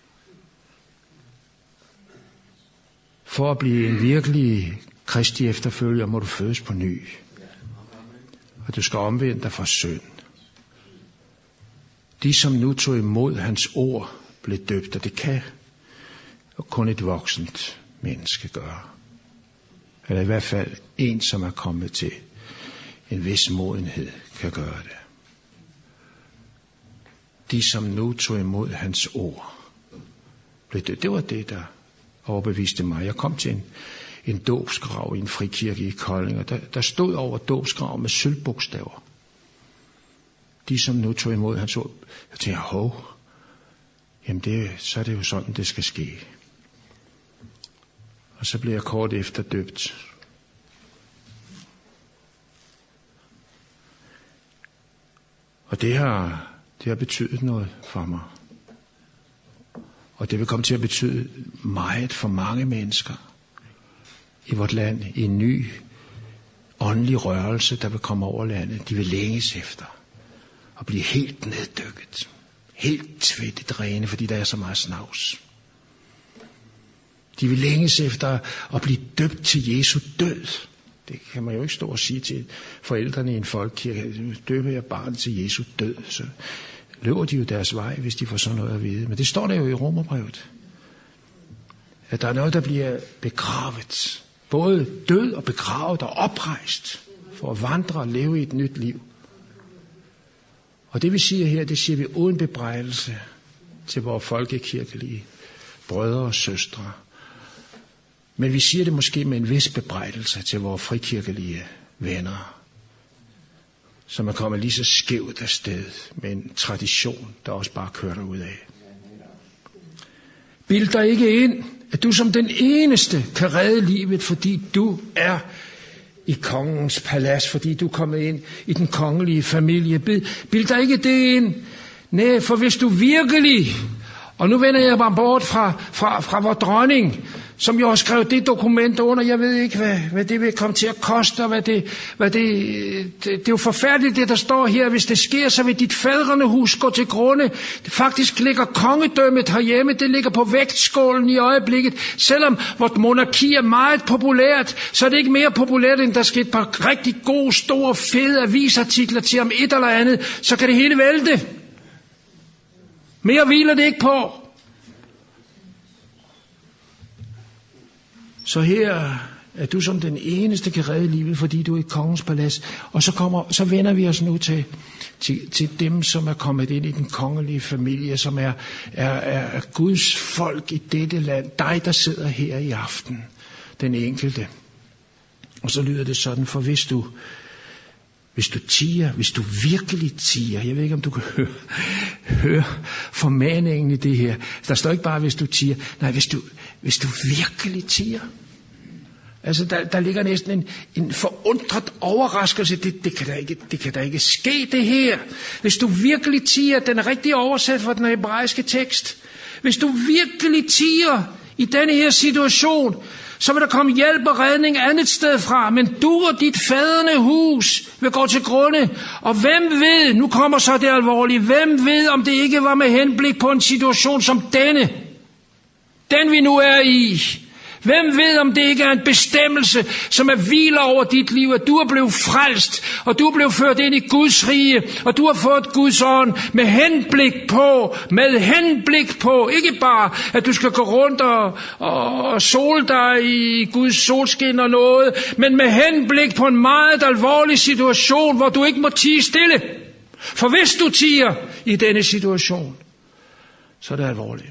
For at blive en virkelig Kristi efterfølger, må du fødes på ny. Og du skal omvende dig fra synd. De, som nu tog imod hans ord, blev døbt, og det kan og kun et voksent menneske gøre. Eller i hvert fald en, som er kommet til en vis modenhed, kan gøre det. De, som nu tog imod hans ord, blev døbt. Det var det, der overbeviste mig. Jeg kom til en, en dåbsgrav i en frikirke i Kolding, og der, der stod over dåbsgrav med sølvbogstaver. De, som nu tog imod hans ord. Jeg tænkte, hov, jamen det, så er det jo sådan, det skal ske. Og så blev jeg kort efter døbt. Og det har, det har betydet noget for mig. Og det vil komme til at betyde meget for mange mennesker i vort land, i en ny åndelig rørelse, der vil komme over landet. De vil længes efter og blive helt neddykket, helt tvættet rene, fordi der er så meget snavs. De vil længes efter at blive døbt til Jesu død. Det kan man jo ikke stå og sige til forældrene i en folkekirke. Døber jeg barnet til Jesu død, så løber de jo deres vej, hvis de får sådan noget at vide. Men det står der jo i Romerbrevet, at der er noget, der bliver begravet. Både død og begravet og oprejst for at vandre og leve i et nyt liv. Og det vi siger her, det siger vi uden bebrejdelse til vores folkekirkelige brødre og søstre. Men vi siger det måske med en vis bebrejdelse til vores frikirkelige venner, som er kommet lige så skævt afsted med en tradition, der også bare kører derud af. Bild dig ikke ind, at du som den eneste kan redde livet, fordi du er i kongens palads, fordi du er kommet ind i den kongelige familie. Bild dig ikke det ind. Nej, for hvis du virkelig, og nu vender jeg mig bort fra, fra, fra vor dronning, som jo har skrevet det dokument under, jeg ved ikke, hvad, hvad det vil komme til at koste, og hvad det, hvad det, det, det er jo forfærdeligt, det der står her. Hvis det sker, så vil dit fædrene hus gå til grunde. Det faktisk ligger kongedømmet herhjemme, det ligger på vægtskålen i øjeblikket. Selvom vort monarki er meget populært, så er det ikke mere populært, end der skal et par rigtig gode, store, fede avisartikler til om et eller andet, så kan det hele vælte. Mere hviler det ikke på. Så her er du som den eneste kan redde livet, fordi du er i kongens palads. Og så, kommer, så vender vi os nu til, til, til dem, som er kommet ind i den kongelige familie, som er, er, er Guds folk i dette land. Dig, der sidder her i aften, den enkelte. Og så lyder det sådan, for hvis du, hvis du tiger, hvis du virkelig tiger, jeg ved ikke, om du kan høre, høre formaningen i det her. Der står ikke bare, hvis du tiger. Nej, hvis du, hvis du virkelig tiger. Altså, der, der ligger næsten en, en forundret overraskelse. Det, det, kan der ikke, det kan der ikke ske, det her. Hvis du virkelig tiger, den er rigtig oversat fra den hebraiske tekst. Hvis du virkelig tiger i denne her situation, så vil der komme hjælp og redning andet sted fra. Men du og dit faderne hus vil gå til grunde. Og hvem ved, nu kommer så det alvorlige, hvem ved, om det ikke var med henblik på en situation som denne, den vi nu er i. Hvem ved, om det ikke er en bestemmelse, som er hviler over dit liv, at du er blevet frelst, og du er blevet ført ind i Guds rige, og du har fået Guds ånd med henblik på, med henblik på, ikke bare, at du skal gå rundt og, og, og sole dig i Guds solskin og noget, men med henblik på en meget alvorlig situation, hvor du ikke må tie stille. For hvis du tier i denne situation, så er det alvorligt.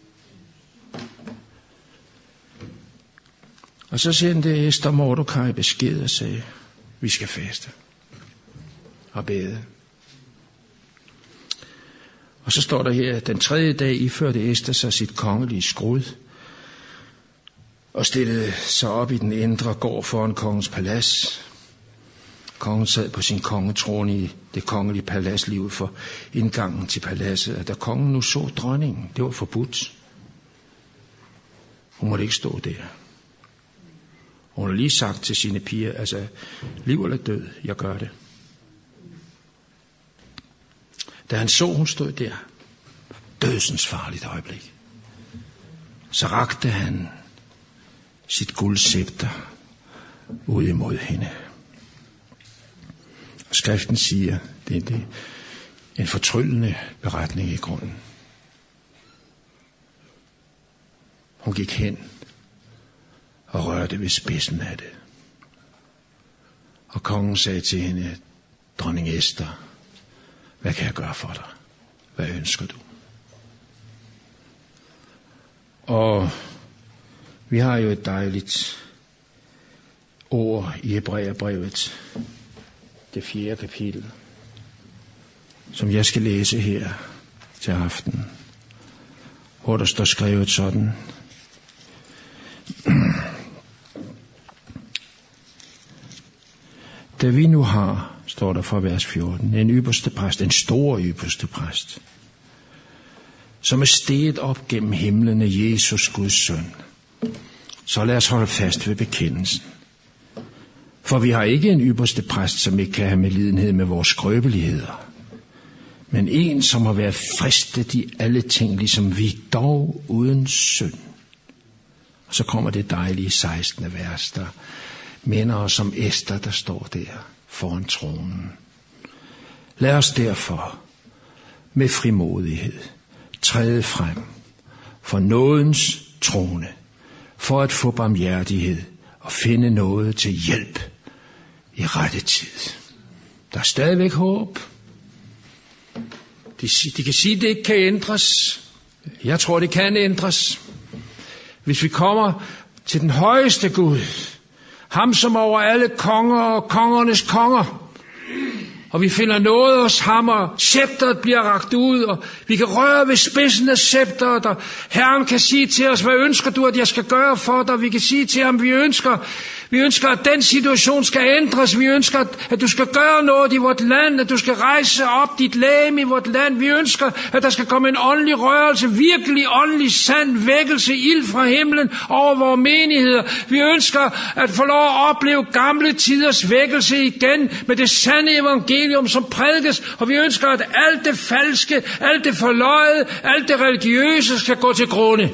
Og så sendte Ester Mordecai besked og sagde, vi skal faste og bede. Og så står der her, den tredje dag iførte Ester sig sit kongelige skrud og stillede sig op i den indre gård foran kongens palads. Kongen sad på sin kongetrone i det kongelige palads lige ud for indgangen til paladset. Og da kongen nu så dronningen, det var forbudt. Hun måtte ikke stå der. Hun har lige sagt til sine piger, altså liv eller død, jeg gør det. Da han så, hun stod der, dødsens farligt øjeblik, så rakte han sit guldscepter ud imod hende. Og skriften siger, det er det, en fortryllende beretning i grunden. Hun gik hen og rørte ved spidsen af det. Og kongen sagde til hende, dronning Ester, hvad kan jeg gøre for dig? Hvad ønsker du? Og vi har jo et dejligt ord i Hebræerbrevet, det fjerde kapitel, som jeg skal læse her til aften, hvor der står skrevet sådan. Da vi nu har, står der fra vers fjorten, en ypperste præst, en stor ypperste præst, som er steget op gennem himlene, Jesus Guds søn, så lad os holde fast ved bekendelsen. For vi har ikke en ypperste præst, som ikke kan have medlidenhed med vores skrøbeligheder, men en, som har været fristet i alle ting, ligesom vi, dog uden synd. Og så kommer det dejlige sekstende vers, der minder os om Ester, der står der foran tronen. Lad os derfor med frimodighed træde frem for nådens trone, for at få barmhjertighed og finde noget til hjælp i rette tid. Der er stadigvæk håb. De, de kan sige, at det ikke kan ændres. Jeg tror, det kan ændres. Hvis vi kommer til den højeste Gud, ham som over alle konger og kongernes konger, og vi finder noget hos ham, og scepteret bliver rakt ud, og vi kan røre ved spidsen af scepteret, og Herren kan sige til os, hvad ønsker du, at jeg skal gøre for dig? Vi kan sige til ham, vi ønsker, vi ønsker, at den situation skal ændres. Vi ønsker, at du skal gøre noget i vort land, at du skal rejse op dit legeme i vort land. Vi ønsker, at der skal komme en åndelig rørelse, virkelig åndelig sand vækkelse, ild fra himlen over vores menigheder. Vi ønsker at få lov at opleve gamle tiders vækkelse igen med det sande evangelium, som prædikes. Og vi ønsker, at alt det falske, alt det forløjede, alt det religiøse skal gå til grunde.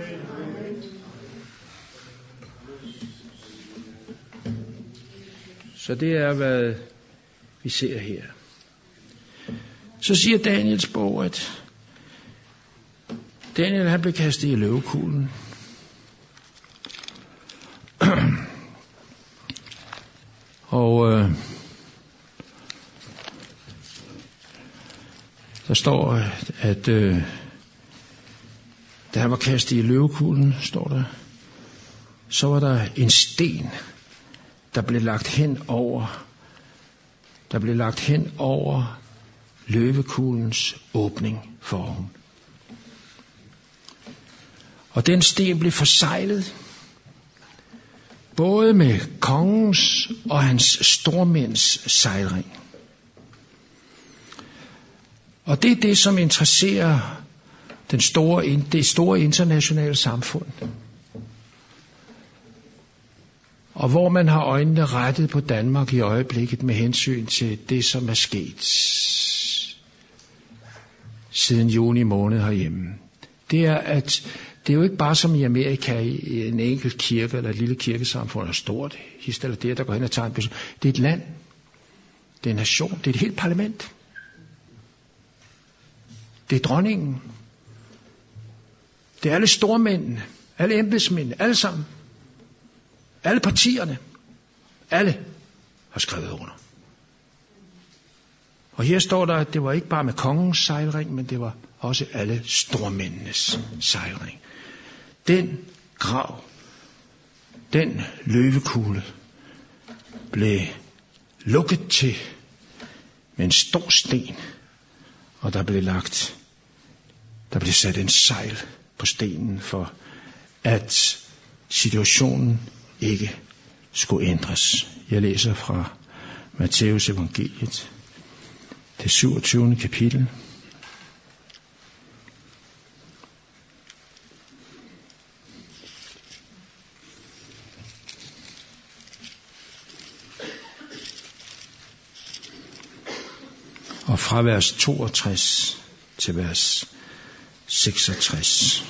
Så det er, hvad vi ser her. Så siger Daniels bog, at Daniel han blev kastet i løvekuglen. Og øh, der står, at øh, da han var kastet i løvekuglen, står der, så var der en sten, der blev lagt hen over, der blev lagt hen over løvekuglens åbning for oven. Og den sten blev forseglet, både med kongens og hans stormænds sejlring. Og det er det, som interesserer den store, det store internationale samfund. Og hvor man har øjnene rettet på Danmark i øjeblikket med hensyn til det, som er sket siden juni måned herhjemme. Det er, at det er jo ikke bare som i Amerika, i en enkelt kirke eller et lille kirkesamfund er stort, hist eller det, der går hen og tager en beslutning. Det er et land, det er en nation, det er et helt parlament. Det er dronningen. Det er alle stormændene, alle embedsmændene, alle sammen. Alle partierne, alle har skrevet under. Og her står der, at det var ikke bare med kongens sejlring, men det var også alle stormændenes sejlring. Den grav, den løvekugle, blev lukket til med en stor sten, og der blev lagt, der blev sat en sejl på stenen, for at situationen ikke skulle ændres. Jeg læser fra Matteus evangeliet, det syvogtyvende kapitel. Og fra vers toogtres til vers seksogtres,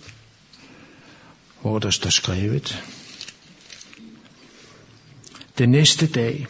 hvor der står skrevet: Den næste dag,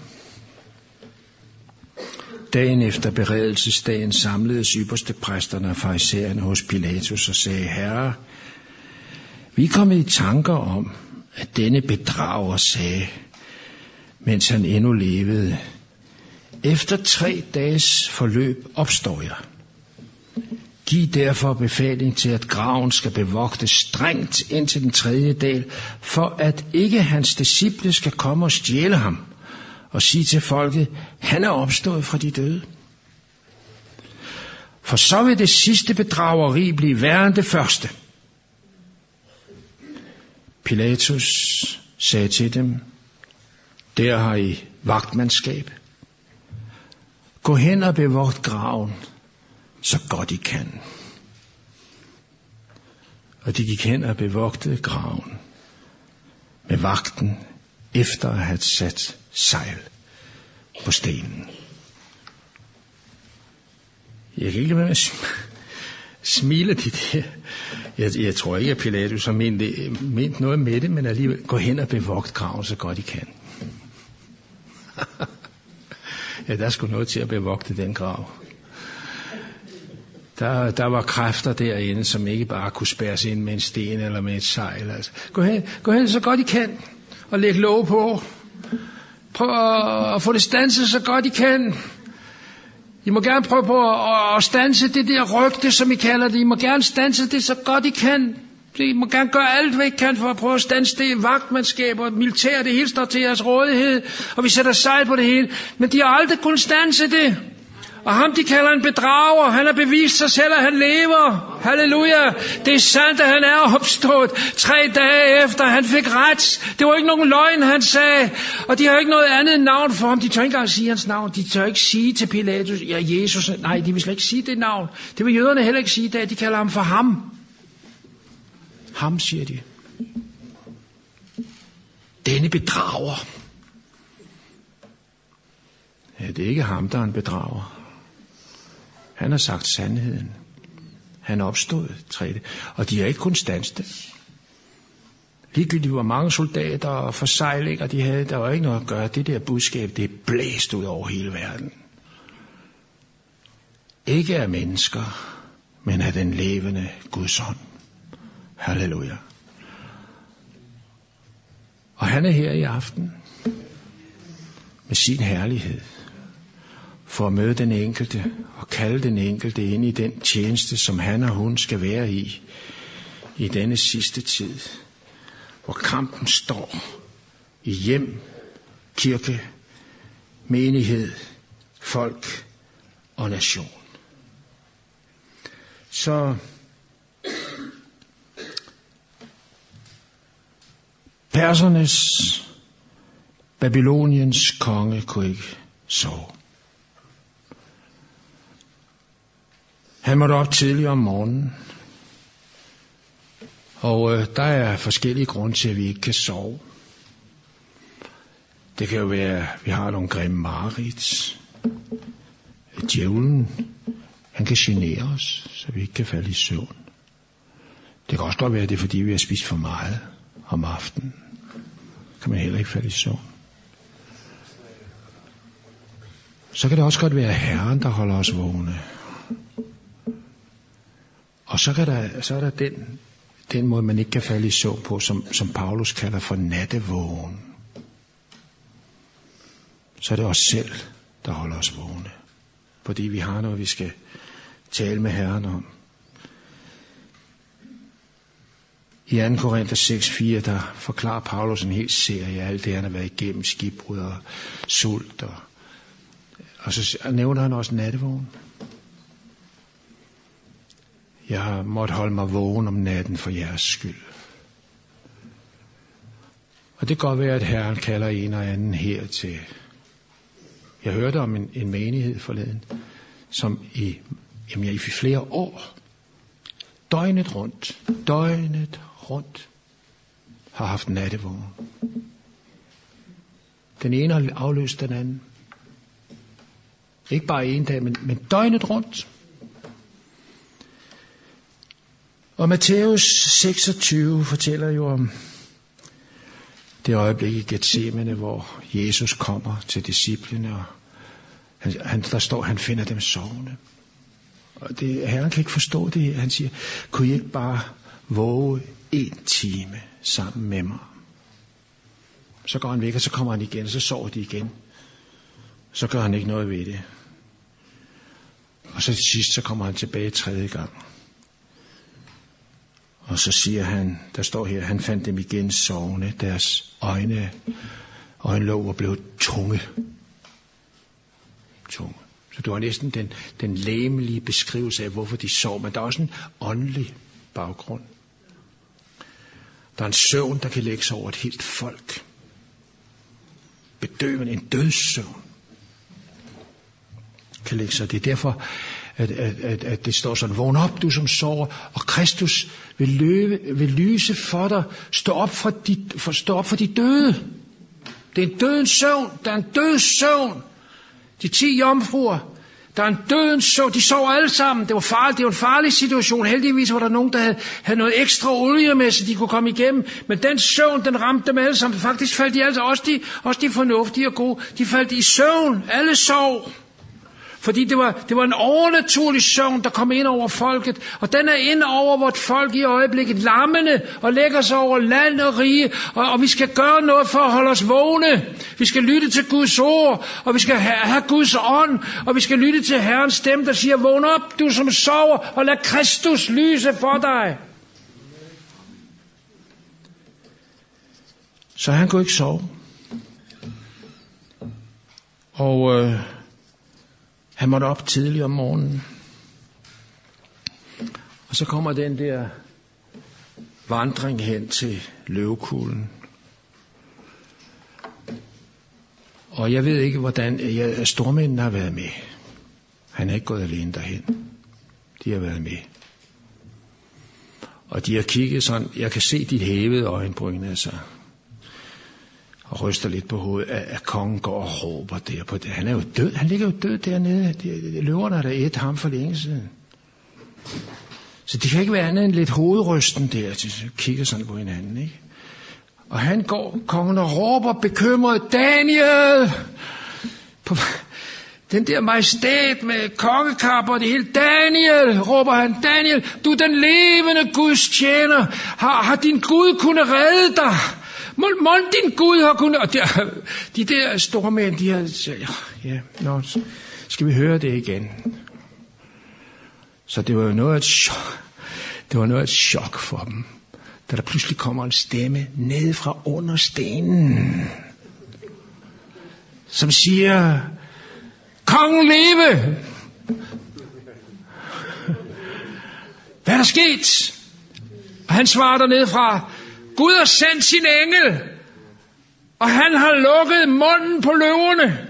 dagen efter beredelsesdagen, samledes ypperstepræsterne og farisæerne hos Pilatus og sagde: Herre, vi er kommet i tanker om, at denne bedrager sagde, mens han endnu levede: Efter tre dages forløb opstår jeg. Giv derfor befaling til, at graven skal bevogtes strengt indtil den tredje dag, for at ikke hans disciple skal komme og stjæle ham og sige til folket: han er opstået fra de døde. For så vil det sidste bedrageri blive værre end det første. Pilatus sagde til dem: Der har I vagtmandskab. Gå hen og bevogt graven, så godt I kan. Og de gik hen og bevogtede graven med vagten, efter at have sat sejl på stenen. Jeg kan ikke lade være med at smile de der. Jeg, jeg tror ikke, at Pilatus har ment, det, ment noget med det, men alligevel gå hen og bevogt graven, så godt I kan. Ja, der skulle noget til at bevogte den grav. Der, der var kræfter derinde, som ikke bare kunne spærres ind med en sten eller med et sejl. Altså. Gå hen, gå hen så godt I kan, og læg låg på. Prøv at få det standset så godt I kan. I må gerne prøve på at, at standse det der rygte, som I kalder det. I må gerne standse det så godt I kan. I må gerne gøre alt, hvad I kan for at prøve at standse det. Vagtmandskab og militær, det hele står til jeres rådighed. Og vi sætter sejl på det hele. Men de har aldrig kunnet standse det. Og ham, de kalder en bedrager. Han har bevist sig selv, at han lever. Halleluja. Det er sandt, at han er opstået tre dage efter, han fik ret. Det var ikke nogen løgn, han sagde. Og de har ikke noget andet navn for ham. De tør ikke engang sige hans navn. De tør ikke sige til Pilatus, ja, Jesus. Nej, de vil slet ikke sige det navn. Det vil jøderne heller ikke sige, da de kalder ham for ham. Ham, siger de. Denne bedrager. Ja, det er ikke ham, der er en bedrager. Han har sagt sandheden. Han er opstået tredje. Og de har ikke kun standset det. Ligegyldigt hvor mange soldater og forsejlinger de havde, der var ikke noget at gøre. Det der budskab, det er blæst ud over hele verden. Ikke af mennesker, men af den levende Guds hånd. Halleluja. Og han er her i aften med sin herlighed, for at møde den enkelte og kalde den enkelte ind i den tjeneste, som han og hun skal være i, i denne sidste tid, hvor kampen står i hjem, kirke, menighed, folk og nation. Så persernes, Babyloniens konge kunne ikke sove. Han måtte op tidligt om morgenen, og øh, der er forskellige grunde til, at vi ikke kan sove. Det kan jo være, at vi har nogle grimme mareridt. Djævlen, han kan genere os, så vi ikke kan falde i søvn. Det kan også godt være, at det er fordi, vi har spist for meget om aftenen. Kan man heller ikke falde i søvn. Så kan det også godt være Herren, der holder os vågne. Og så, kan der, så er der den, den måde, man ikke kan falde i søvn på, som, som Paulus kalder for nattevågen. Så er det os selv, der holder os vågne. Fordi vi har noget, vi skal tale med Herren om. I anden Korinther seks fire, der forklarer Paulus en hel serie af alt det, han har været igennem, skibbrud og sult. Og, og så nævner han også nattevågen. Jeg har måttet holde mig vågen om natten for jeres skyld. Og det kan godt være, at Herren kalder en og anden her til. Jeg hørte om en, en menighed forleden, som i, jamen, i flere år, døgnet rundt, døgnet rundt, har haft nattevågen. Den ene har afløst den anden. Ikke bare en dag, men, men døgnet rundt. Og Matthæus seksogtyve fortæller jo om det øjeblik i Getsemane, hvor Jesus kommer til disciplene, og han, han, der står, han finder dem sovende. Og det, Herren kan ikke forstå det. Han siger, kunne I ikke bare våge en time sammen med mig? Så går han væk, og så kommer han igen, og så sover de igen. Så gør han ikke noget ved det. Og så til sidst, så kommer han tilbage tredje gang. Og så siger han, der står her, han fandt dem igen sovende, deres øjne, øjenlåg var blevet tunge. Tunge. Så det var næsten den, den læmelige beskrivelse af, hvorfor de sov, men der er også en åndelig baggrund. Der er en søvn, der kan lægge sig over et helt folk. Bedøvende, en dødssøvn kan lægge sig. Det er derfor, at, at, at, at det står sådan, vågn op, du som sover, og Kristus vil, løbe, vil lyse for dig. Stå op for, de, for, stå op for de døde. Det er en dødens søvn. Der er en døds søvn. De ti jomfruer, der er en dødens søvn. De sover alle sammen. Det var farligt. Det var en farlig situation. Heldigvis var der nogen, der havde, havde noget ekstra olie med, så de kunne komme igennem. Men den søvn, den ramte dem alle sammen. Faktisk faldt de altså, også de, også de fornuftige og gode, de faldt i søvn. Alle sov. Fordi det var, det var en overnaturlig søvn, der kom ind over folket. Og den er ind over vort folk i øjeblikket lammende og lægger sig over land og rige. Og, og vi skal gøre noget for at holde os vågne. Vi skal lytte til Guds ord, og vi skal have, have Guds ånd. Og vi skal lytte til Herrens stemme, der siger, vågn op, du som sover, og lad Kristus lyse for dig. Så han kunne ikke sove. Og øh, han måtte op tidligt om morgenen. Og så kommer den der vandring hen til løvekuglen. Og jeg ved ikke, hvordan jeg, stormændene har været med. Han er ikke gået alene derhen. De har været med. Og de har kigget sådan, jeg kan se dit hævede øjenbryn, altså. Og ryster lidt på hovedet, at, at kongen går og råber der på det. Han er jo død. Han ligger jo død dernede. De, de løverne har da et ham for længe siden. Så det kan ikke være andet end lidt hovedrysten der. De kigger sådan på hinanden, ikke? Og han går, kongen, og råber bekymret, Daniel! På den der majestæt med kongekapper og det hele. Daniel, råber han. Daniel, du er den levende Guds tjener. Har, har din Gud kunnet redde dig? Må, må din Gud har kunnet... Og der, de der store mænd, de har... Ja, nå, skal vi høre det igen? Så det var jo noget af et chok. Det var noget af et chok for dem, da der pludselig kommer en stemme ned fra under stenen, som siger, kongen leve! Hvad er der sket? Og han svarer dernede fra, Gud har sendt sin engel, og han har lukket munden på løverne.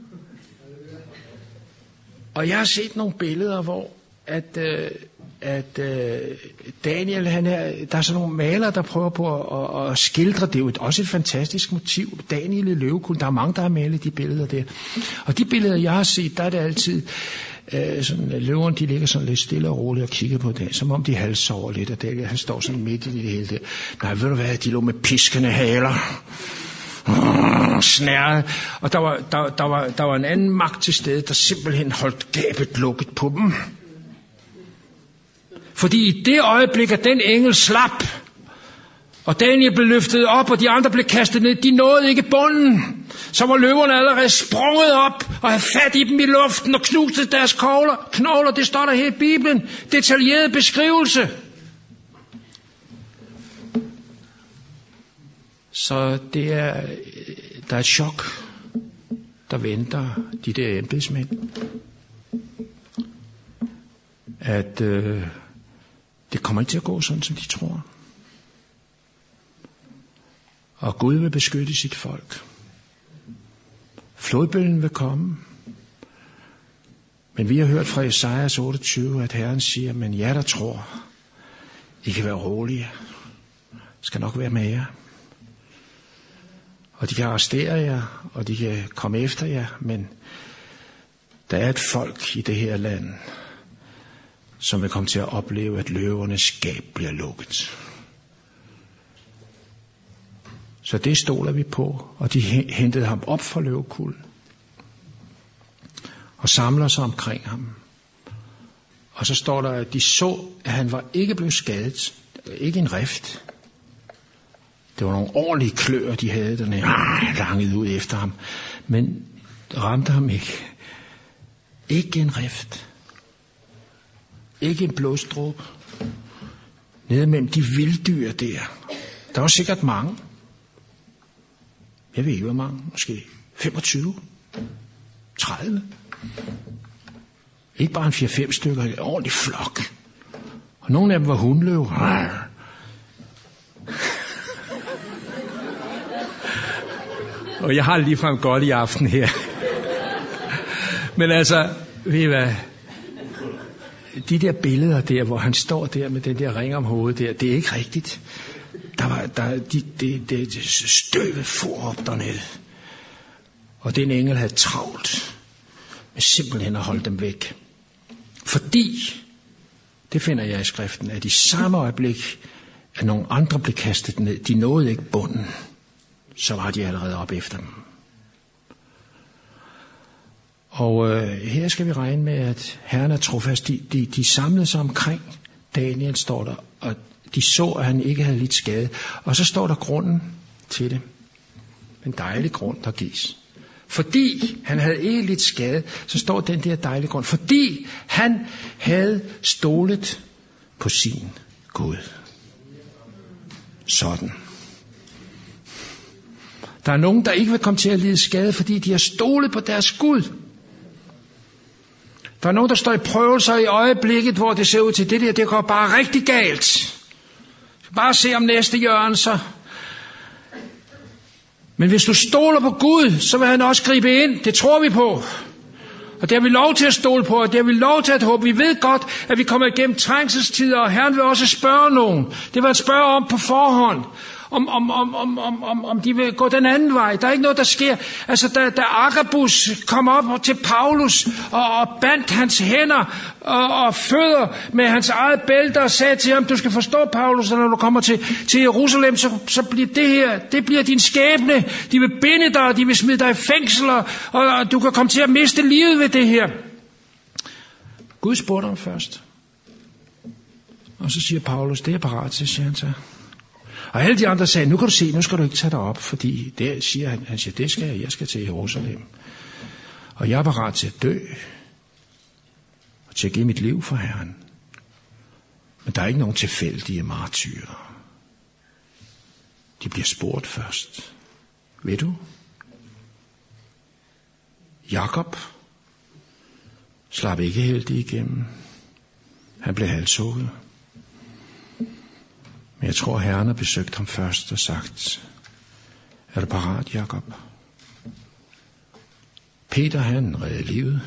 Og jeg har set nogle billeder, hvor at, øh, at øh, Daniel, han er, der er sådan nogle malere, der prøver på at, at, at skildre, det er jo også et fantastisk motiv, Daniel i løvekuglen, der er mange, der har malet de billeder der. Og de billeder, jeg har set, der er det altid øh, sådan, løverne, de ligger sådan lidt stille og roligt og kigger på det, som om de halvsover lidt, og det, han står sådan midt i det hele der. Nej, ved du hvad, de lå med piskende haler. Mm, snærede. Og der var, der, der, var, der var en anden magt til stede, der simpelthen holdt gabet lukket på dem. Fordi i det øjeblik, at den engel slap, og Daniel blev løftet op, og de andre blev kastet ned, de nåede ikke bunden. Så var løverne allerede sprunget op, og havde fat i dem i luften, og knuste deres knogler. knogler. Det står der her i Bibelen. Detaljeret beskrivelse. Så det er, der er et chok, der venter de der embedsmænd. At øh, det kommer ikke til at gå sådan, som de tror. Og Gud vil beskytte sit folk. Flodbølgen vil komme. Men vi har hørt fra Esajas otteogtyve, at Herren siger, men jer der tror, I kan være rolige. Skal nok være med jer. Og de kan arrestere jer, og de kan komme efter jer, men der er et folk i det her land, som vil komme til at opleve, at løvernes gab bliver lukket. Så det stoler vi på, og de hentede ham op fra løvekulden og samler sig omkring ham. Og så står der, at de så, at han var ikke blevet skadet, ikke en rift. Det var nogle ordentlige kløer, de havde dernede, langet ud efter ham, men ramte ham ikke. Ikke en rift. Ikke en blodstrup. Nede mellem de vilddyr der. Der var sikkert mange. Jeg ved ikke, hvor mange. Måske femogtyve. tredive. Ikke bare en fire fem stykker. En ordentlig flok. Og nogle af dem var hundløv. Og jeg har det ligefrem godt i aften her. Men altså, ved I hvad? De der billeder der, hvor han står der med den der ring om hovedet der, det er ikke rigtigt. Der var, der, de, det, det, det støvet for op dernede. Og den engel havde travlt med simpelthen at holde dem væk. Fordi, det finder jeg i skriften, at i samme øjeblik, at nogle andre blev kastet ned, de nåede ikke bunden, så var de allerede op efter dem. Og øh, her skal vi regne med, at Herren er trofast. De, de, de samlede sig omkring Daniel, står der, og de så, at han ikke havde lidt skade. Og så står der grunden til det. En dejlig grund, der gives. Fordi han havde ikke lidt skade, så står den der dejlige grund. Fordi han havde stolet på sin Gud. Sådan. Der er nogen, der ikke vil komme til at lide skade, fordi de har stolet på deres Gud. Der er nogen, der står i prøvelser i øjeblikket, hvor det ser ud til det der, det går bare rigtig galt. Bare se om næste hjørne, så. Men hvis du stoler på Gud, så vil han også gribe ind. Det tror vi på. Og det har vi lov til at stole på, og det har vi lov til at håbe. Vi ved godt, at vi kommer igennem trængselstider, og Herren vil også spørge nogen. Det vil han spørge om på forhånd. Om, om, om, om, om, om, om de vil gå den anden vej. Der er ikke noget, der sker. Altså, da, da Agabus kom op til Paulus og, og bandt hans hænder og, og fødder med hans eget bælte og sagde til ham, du skal forstå, Paulus, når du kommer til, til Jerusalem, så, så bliver det her, det bliver din skæbne. De vil binde dig, og de vil smide dig i fængsel, og, og du kan komme til at miste livet ved det her. Gud spurgte ham først. Og så siger Paulus, det er parat til, siger han så. Og alle de andre sagde, nu kan du se, nu skal du ikke tage dig op, fordi det siger han, han siger, det skal jeg, jeg skal til Jerusalem. Og jeg er parat til at dø, og til at give mit liv for Herren. Men der er ikke nogen tilfældige martyrer. De bliver spurgt først. Ved du? Jakob slap ikke heldig igennem. Han blev halshugget. Men jeg tror, Herren har besøgt ham først og sagt, er du parat, Jakob? Peter, han reddede livet.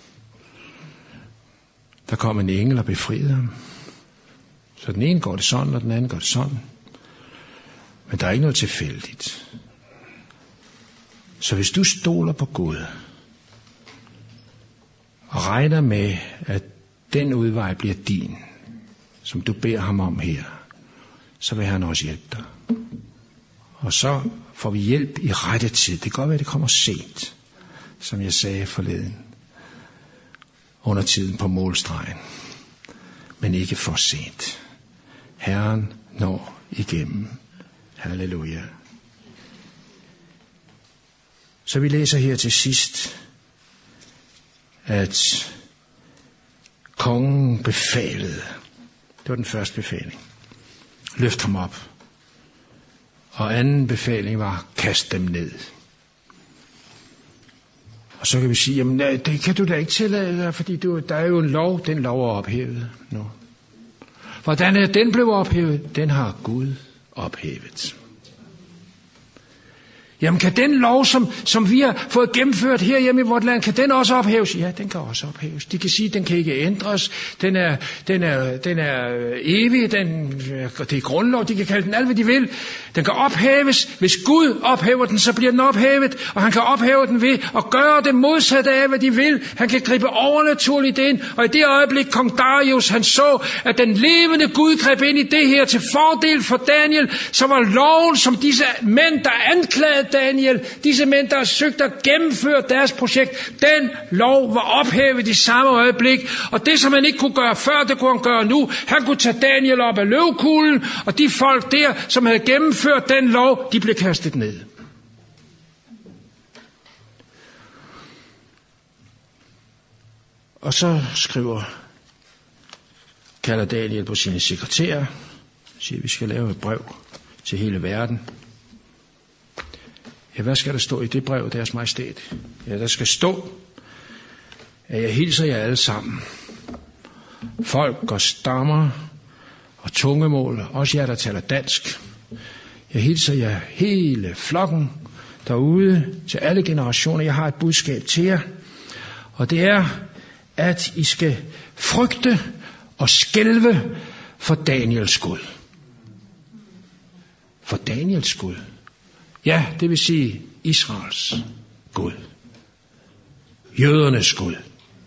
Der kom en engel og befriede ham. Så den ene går det sådan, og den anden går det sådan. Men der er ikke noget tilfældigt. Så hvis du stoler på Gud, og og regner med, at den udvej bliver din, som du beder ham om her, så vil han også hjælpe dig. Og så får vi hjælp i rette tid. Det kan godt være, det kommer sent, som jeg sagde forleden, under tiden på målstregen. Men ikke for sent. Herren når igennem. Halleluja. Så vi læser her til sidst, at kongen befalede. Det var den første befaling. Løft ham op. Og anden befaling var, kast dem ned. Og så kan vi sige, jamen det kan du da ikke tillade, fordi du, der er jo en lov, den lov er ophævet nu. Hvordan er den blevet ophævet? Den har Gud ophævet. Jamen kan den lov, som, som vi har fået gennemført herhjemme i vort land, kan den også ophæves? Ja, den kan også ophæves. De kan sige, at den kan ikke ændres. Den er, den er, den er evig. Den, det er grundlov. De kan kalde den alt, hvad de vil. Den kan ophæves. Hvis Gud ophæver den, så bliver den ophævet. Og han kan ophæve den ved at gøre det modsatte af, hvad de vil. Han kan gribe overnaturligt ind. Og i det øjeblik, kong Darius, han så, at den levende Gud greb ind i det her til fordel for Daniel, så var loven, som disse mænd, der anklagede Daniel, disse mænd, der har søgt at gennemføre deres projekt, den lov var ophævet i samme øjeblik, og det, som han ikke kunne gøre før, det kunne han gøre nu. Han kunne tage Daniel op af løvkuglen, og de folk der, som havde gennemført den lov, de blev kastet ned. Og så skriver, kalder Daniel på sine sekretærer, siger, vi skal lave et brev til hele verden. Ja, hvad skal der stå i det brev, Deres Majestæt? Ja, der skal stå, at jeg hilser jer alle sammen. Folk og stammer og tungemål, også jer, der taler dansk. Jeg hilser jer hele flokken derude til alle generationer. Jeg har et budskab til jer, og det er, at I skal frygte og skælve for Daniels Gud. For Daniels Gud. Ja, det vil sige Israels Gud. Jødernes Gud.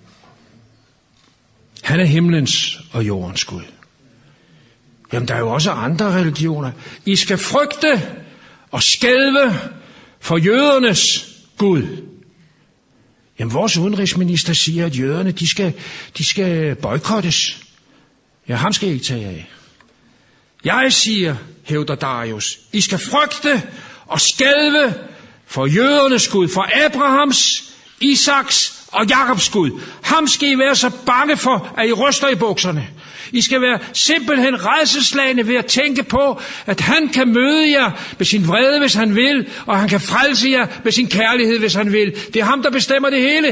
Han er himlens og jordens Gud. Jamen, der er jo også andre religioner. I skal frygte og skælve for jødernes Gud. Jamen, vores udenrigsminister siger, at jøderne, de skal, de skal boykottes. Ja, ham skal I ikke tage af. Jeg siger, hævder Darius, I skal frygte og skælve for jødernes Gud, for Abrahams, Isaks og Jakobs Gud. Ham skal I være så bange for, at I ryster i bukserne. I skal være simpelthen rædselsslagne ved at tænke på, at han kan møde jer med sin vrede, hvis han vil, og han kan frelse jer med sin kærlighed, hvis han vil. Det er ham, der bestemmer det hele.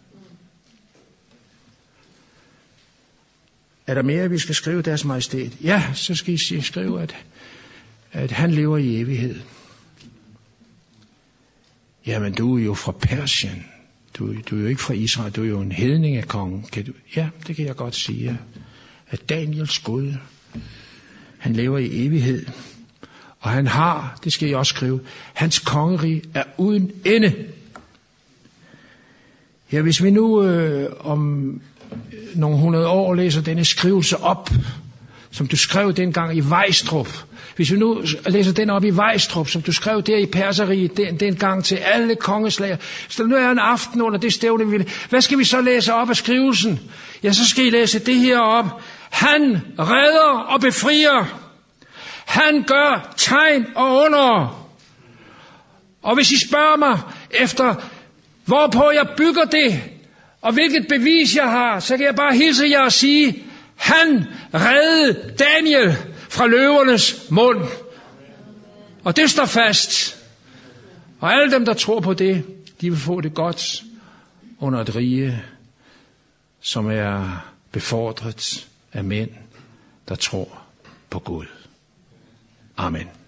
Er der mere, vi skal skrive, Deres Majestæt? Ja, så skal I skrive, at, at han lever i evighed. Jamen, du er jo fra Persien. Du, du er jo ikke fra Israel. Du er jo en hedning af kongen. Kan du? Ja, det kan jeg godt sige. Ja. At Daniels Gud, han lever i evighed. Og han har, det skal jeg også skrive, hans kongerige er uden ende. Ja, hvis vi nu øh, om nogle hundrede år læser denne skrivelse op, som du skrev dengang i Vejstrup. Hvis vi nu læser den op i Vejstrup, som du skrev der i Perseriet den, dengang til alle kongeslager. Så nu er en aften under det stævne, vi vil. Hvad skal vi så læse op af skrivelsen? Ja, så skal I læse det her op. Han redder og befrier. Han gør tegn og under. Og hvis I spørger mig efter, hvorpå jeg bygger det, og hvilket bevis jeg har, så kan jeg bare hilse jer og sige, han reddede Daniel fra løvernes mund. Og det står fast. Og alle dem, der tror på det, de vil få det godt under et rige, som er befordret af mænd, der tror på Gud. Amen.